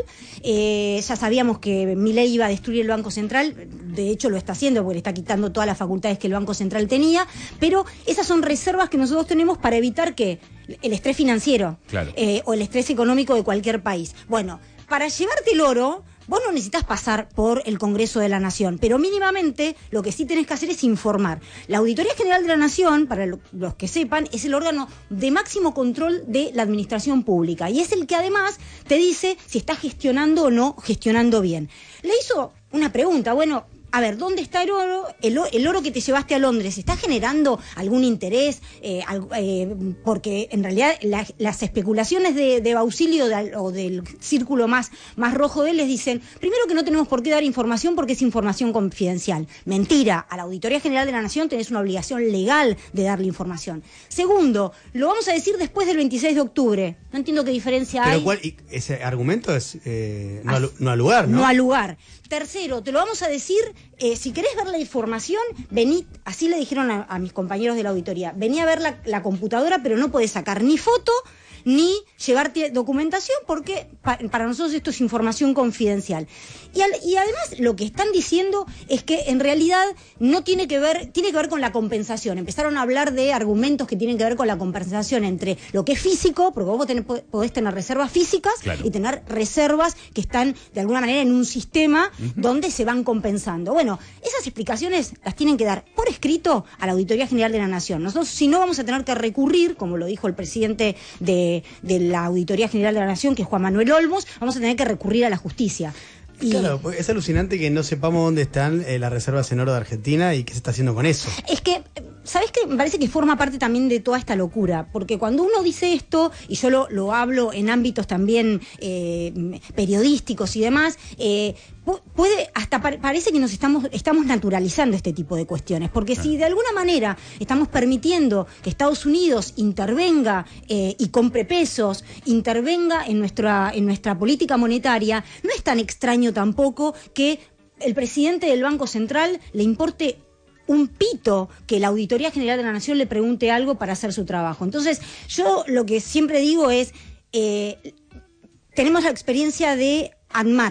Eh, ya sabíamos que Milei iba a destruir el Banco Central, de hecho lo está haciendo porque le está quitando todas las facultades que el Banco Central tenía, pero esas son reservas que nosotros tenemos para evitar que el estrés financiero Claro. eh, o el estrés económico de cualquier país. Bueno, para llevarte el oro, vos no necesitas pasar por el Congreso de la Nación, pero mínimamente lo que sí tenés que hacer es informar. La Auditoría General de la Nación, para lo- los que sepan, es el órgano de máximo control de la administración pública y es el que además te dice si está gestionando o no gestionando bien. Le hizo una pregunta, bueno... A ver, ¿dónde está el oro? El, o- el oro que te llevaste a Londres, ¿está generando algún interés? Eh, al- eh, porque en realidad la- las especulaciones de, de Bausili o, de- o del círculo más, más rojo de él les dicen, primero que no tenemos por qué dar información porque es información confidencial. Mentira, a la Auditoría General de la Nación tenés una obligación legal de darle información. Segundo, lo vamos a decir después del veintiséis de octubre. No entiendo qué diferencia Pero hay. cuál, y ese argumento es eh, no, al, no al lugar, ¿no? No al lugar. Tercero, te lo vamos a decir, eh, si querés ver la información, vení, así le dijeron a, a mis compañeros de la auditoría, vení a ver la, la computadora, pero no podés sacar ni foto ni llevarte documentación porque pa- para nosotros esto es información confidencial. Y, al- y además lo que están diciendo es que en realidad no tiene que ver, tiene que ver con la compensación. Empezaron a hablar de argumentos que tienen que ver con la compensación entre lo que es físico, porque vos tenés- podés tener reservas físicas Claro. y tener reservas que están de alguna manera en un sistema donde se van compensando. Bueno, esas explicaciones las tienen que dar por escrito a la Auditoría General de la Nación. Nosotros, si no, vamos a tener que recurrir, como lo dijo el presidente de, de la Auditoría General de la Nación, que es Juan Manuel Olmos, vamos a tener que recurrir a la justicia. Y Claro, porque es alucinante que no sepamos dónde están eh, las reservas en oro de Argentina y qué se está haciendo con eso. es que, ¿sabes qué? Me parece que forma parte también de toda esta locura, porque cuando uno dice esto, y yo lo, lo hablo en ámbitos también eh, periodísticos y demás, eh, pu- puede, hasta pa- parece que nos estamos, estamos naturalizando este tipo de cuestiones, porque si de alguna manera estamos permitiendo que Estados Unidos intervenga eh, y compre pesos, intervenga en nuestra, en nuestra política monetaria, no es tan extraño tampoco que el presidente del Banco Central le importe un pito que la Auditoría General de la Nación le pregunte algo para hacer su trabajo. Entonces, yo lo que siempre digo es, eh, tenemos la experiencia de ANMAT,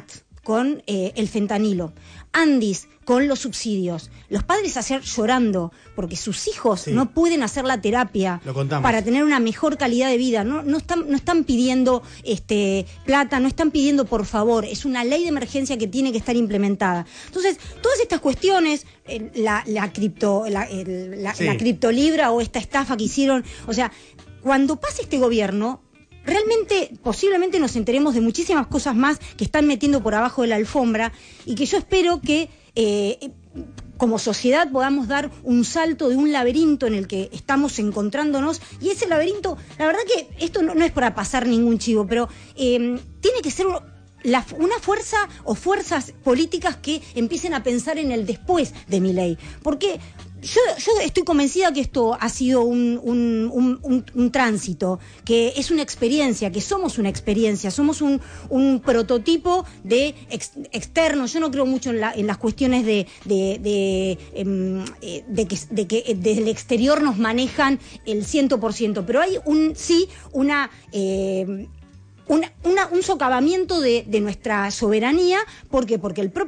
con eh, el fentanilo, Andis con los subsidios, los padres ayer llorando porque sus hijos Sí. no pueden hacer la terapia Lo contamos. para tener una mejor calidad de vida, no, no, están, no están pidiendo este, plata, no están pidiendo por favor, es una ley de emergencia que tiene que estar implementada. Entonces, todas estas cuestiones, eh, la, la, cripto, la, el- la, Sí. la criptolibra o esta estafa que hicieron, o sea, cuando pase este gobierno, realmente, posiblemente nos enteremos de muchísimas cosas más que están metiendo por abajo de la alfombra y que yo espero que eh, como sociedad podamos dar un salto de un laberinto en el que estamos encontrándonos, y ese laberinto, la verdad que esto no, no es para pasar ningún chivo, pero eh, tiene que ser un- la- una fuerza o fuerzas políticas que empiecen a pensar en el después de Milei, porque yo, yo estoy convencida que esto ha sido un, un, un, un- un tránsito, que es una experiencia, que somos una experiencia, somos un, un prototipo de ex- externo. Yo no creo mucho en, la- en las cuestiones de, de, de, em, eh, de que, de que eh, desde el exterior nos manejan el cien por ciento, pero hay un sí una... eh, una- una- un socavamiento de, de nuestra soberanía. ¿Por qué? Porque el propio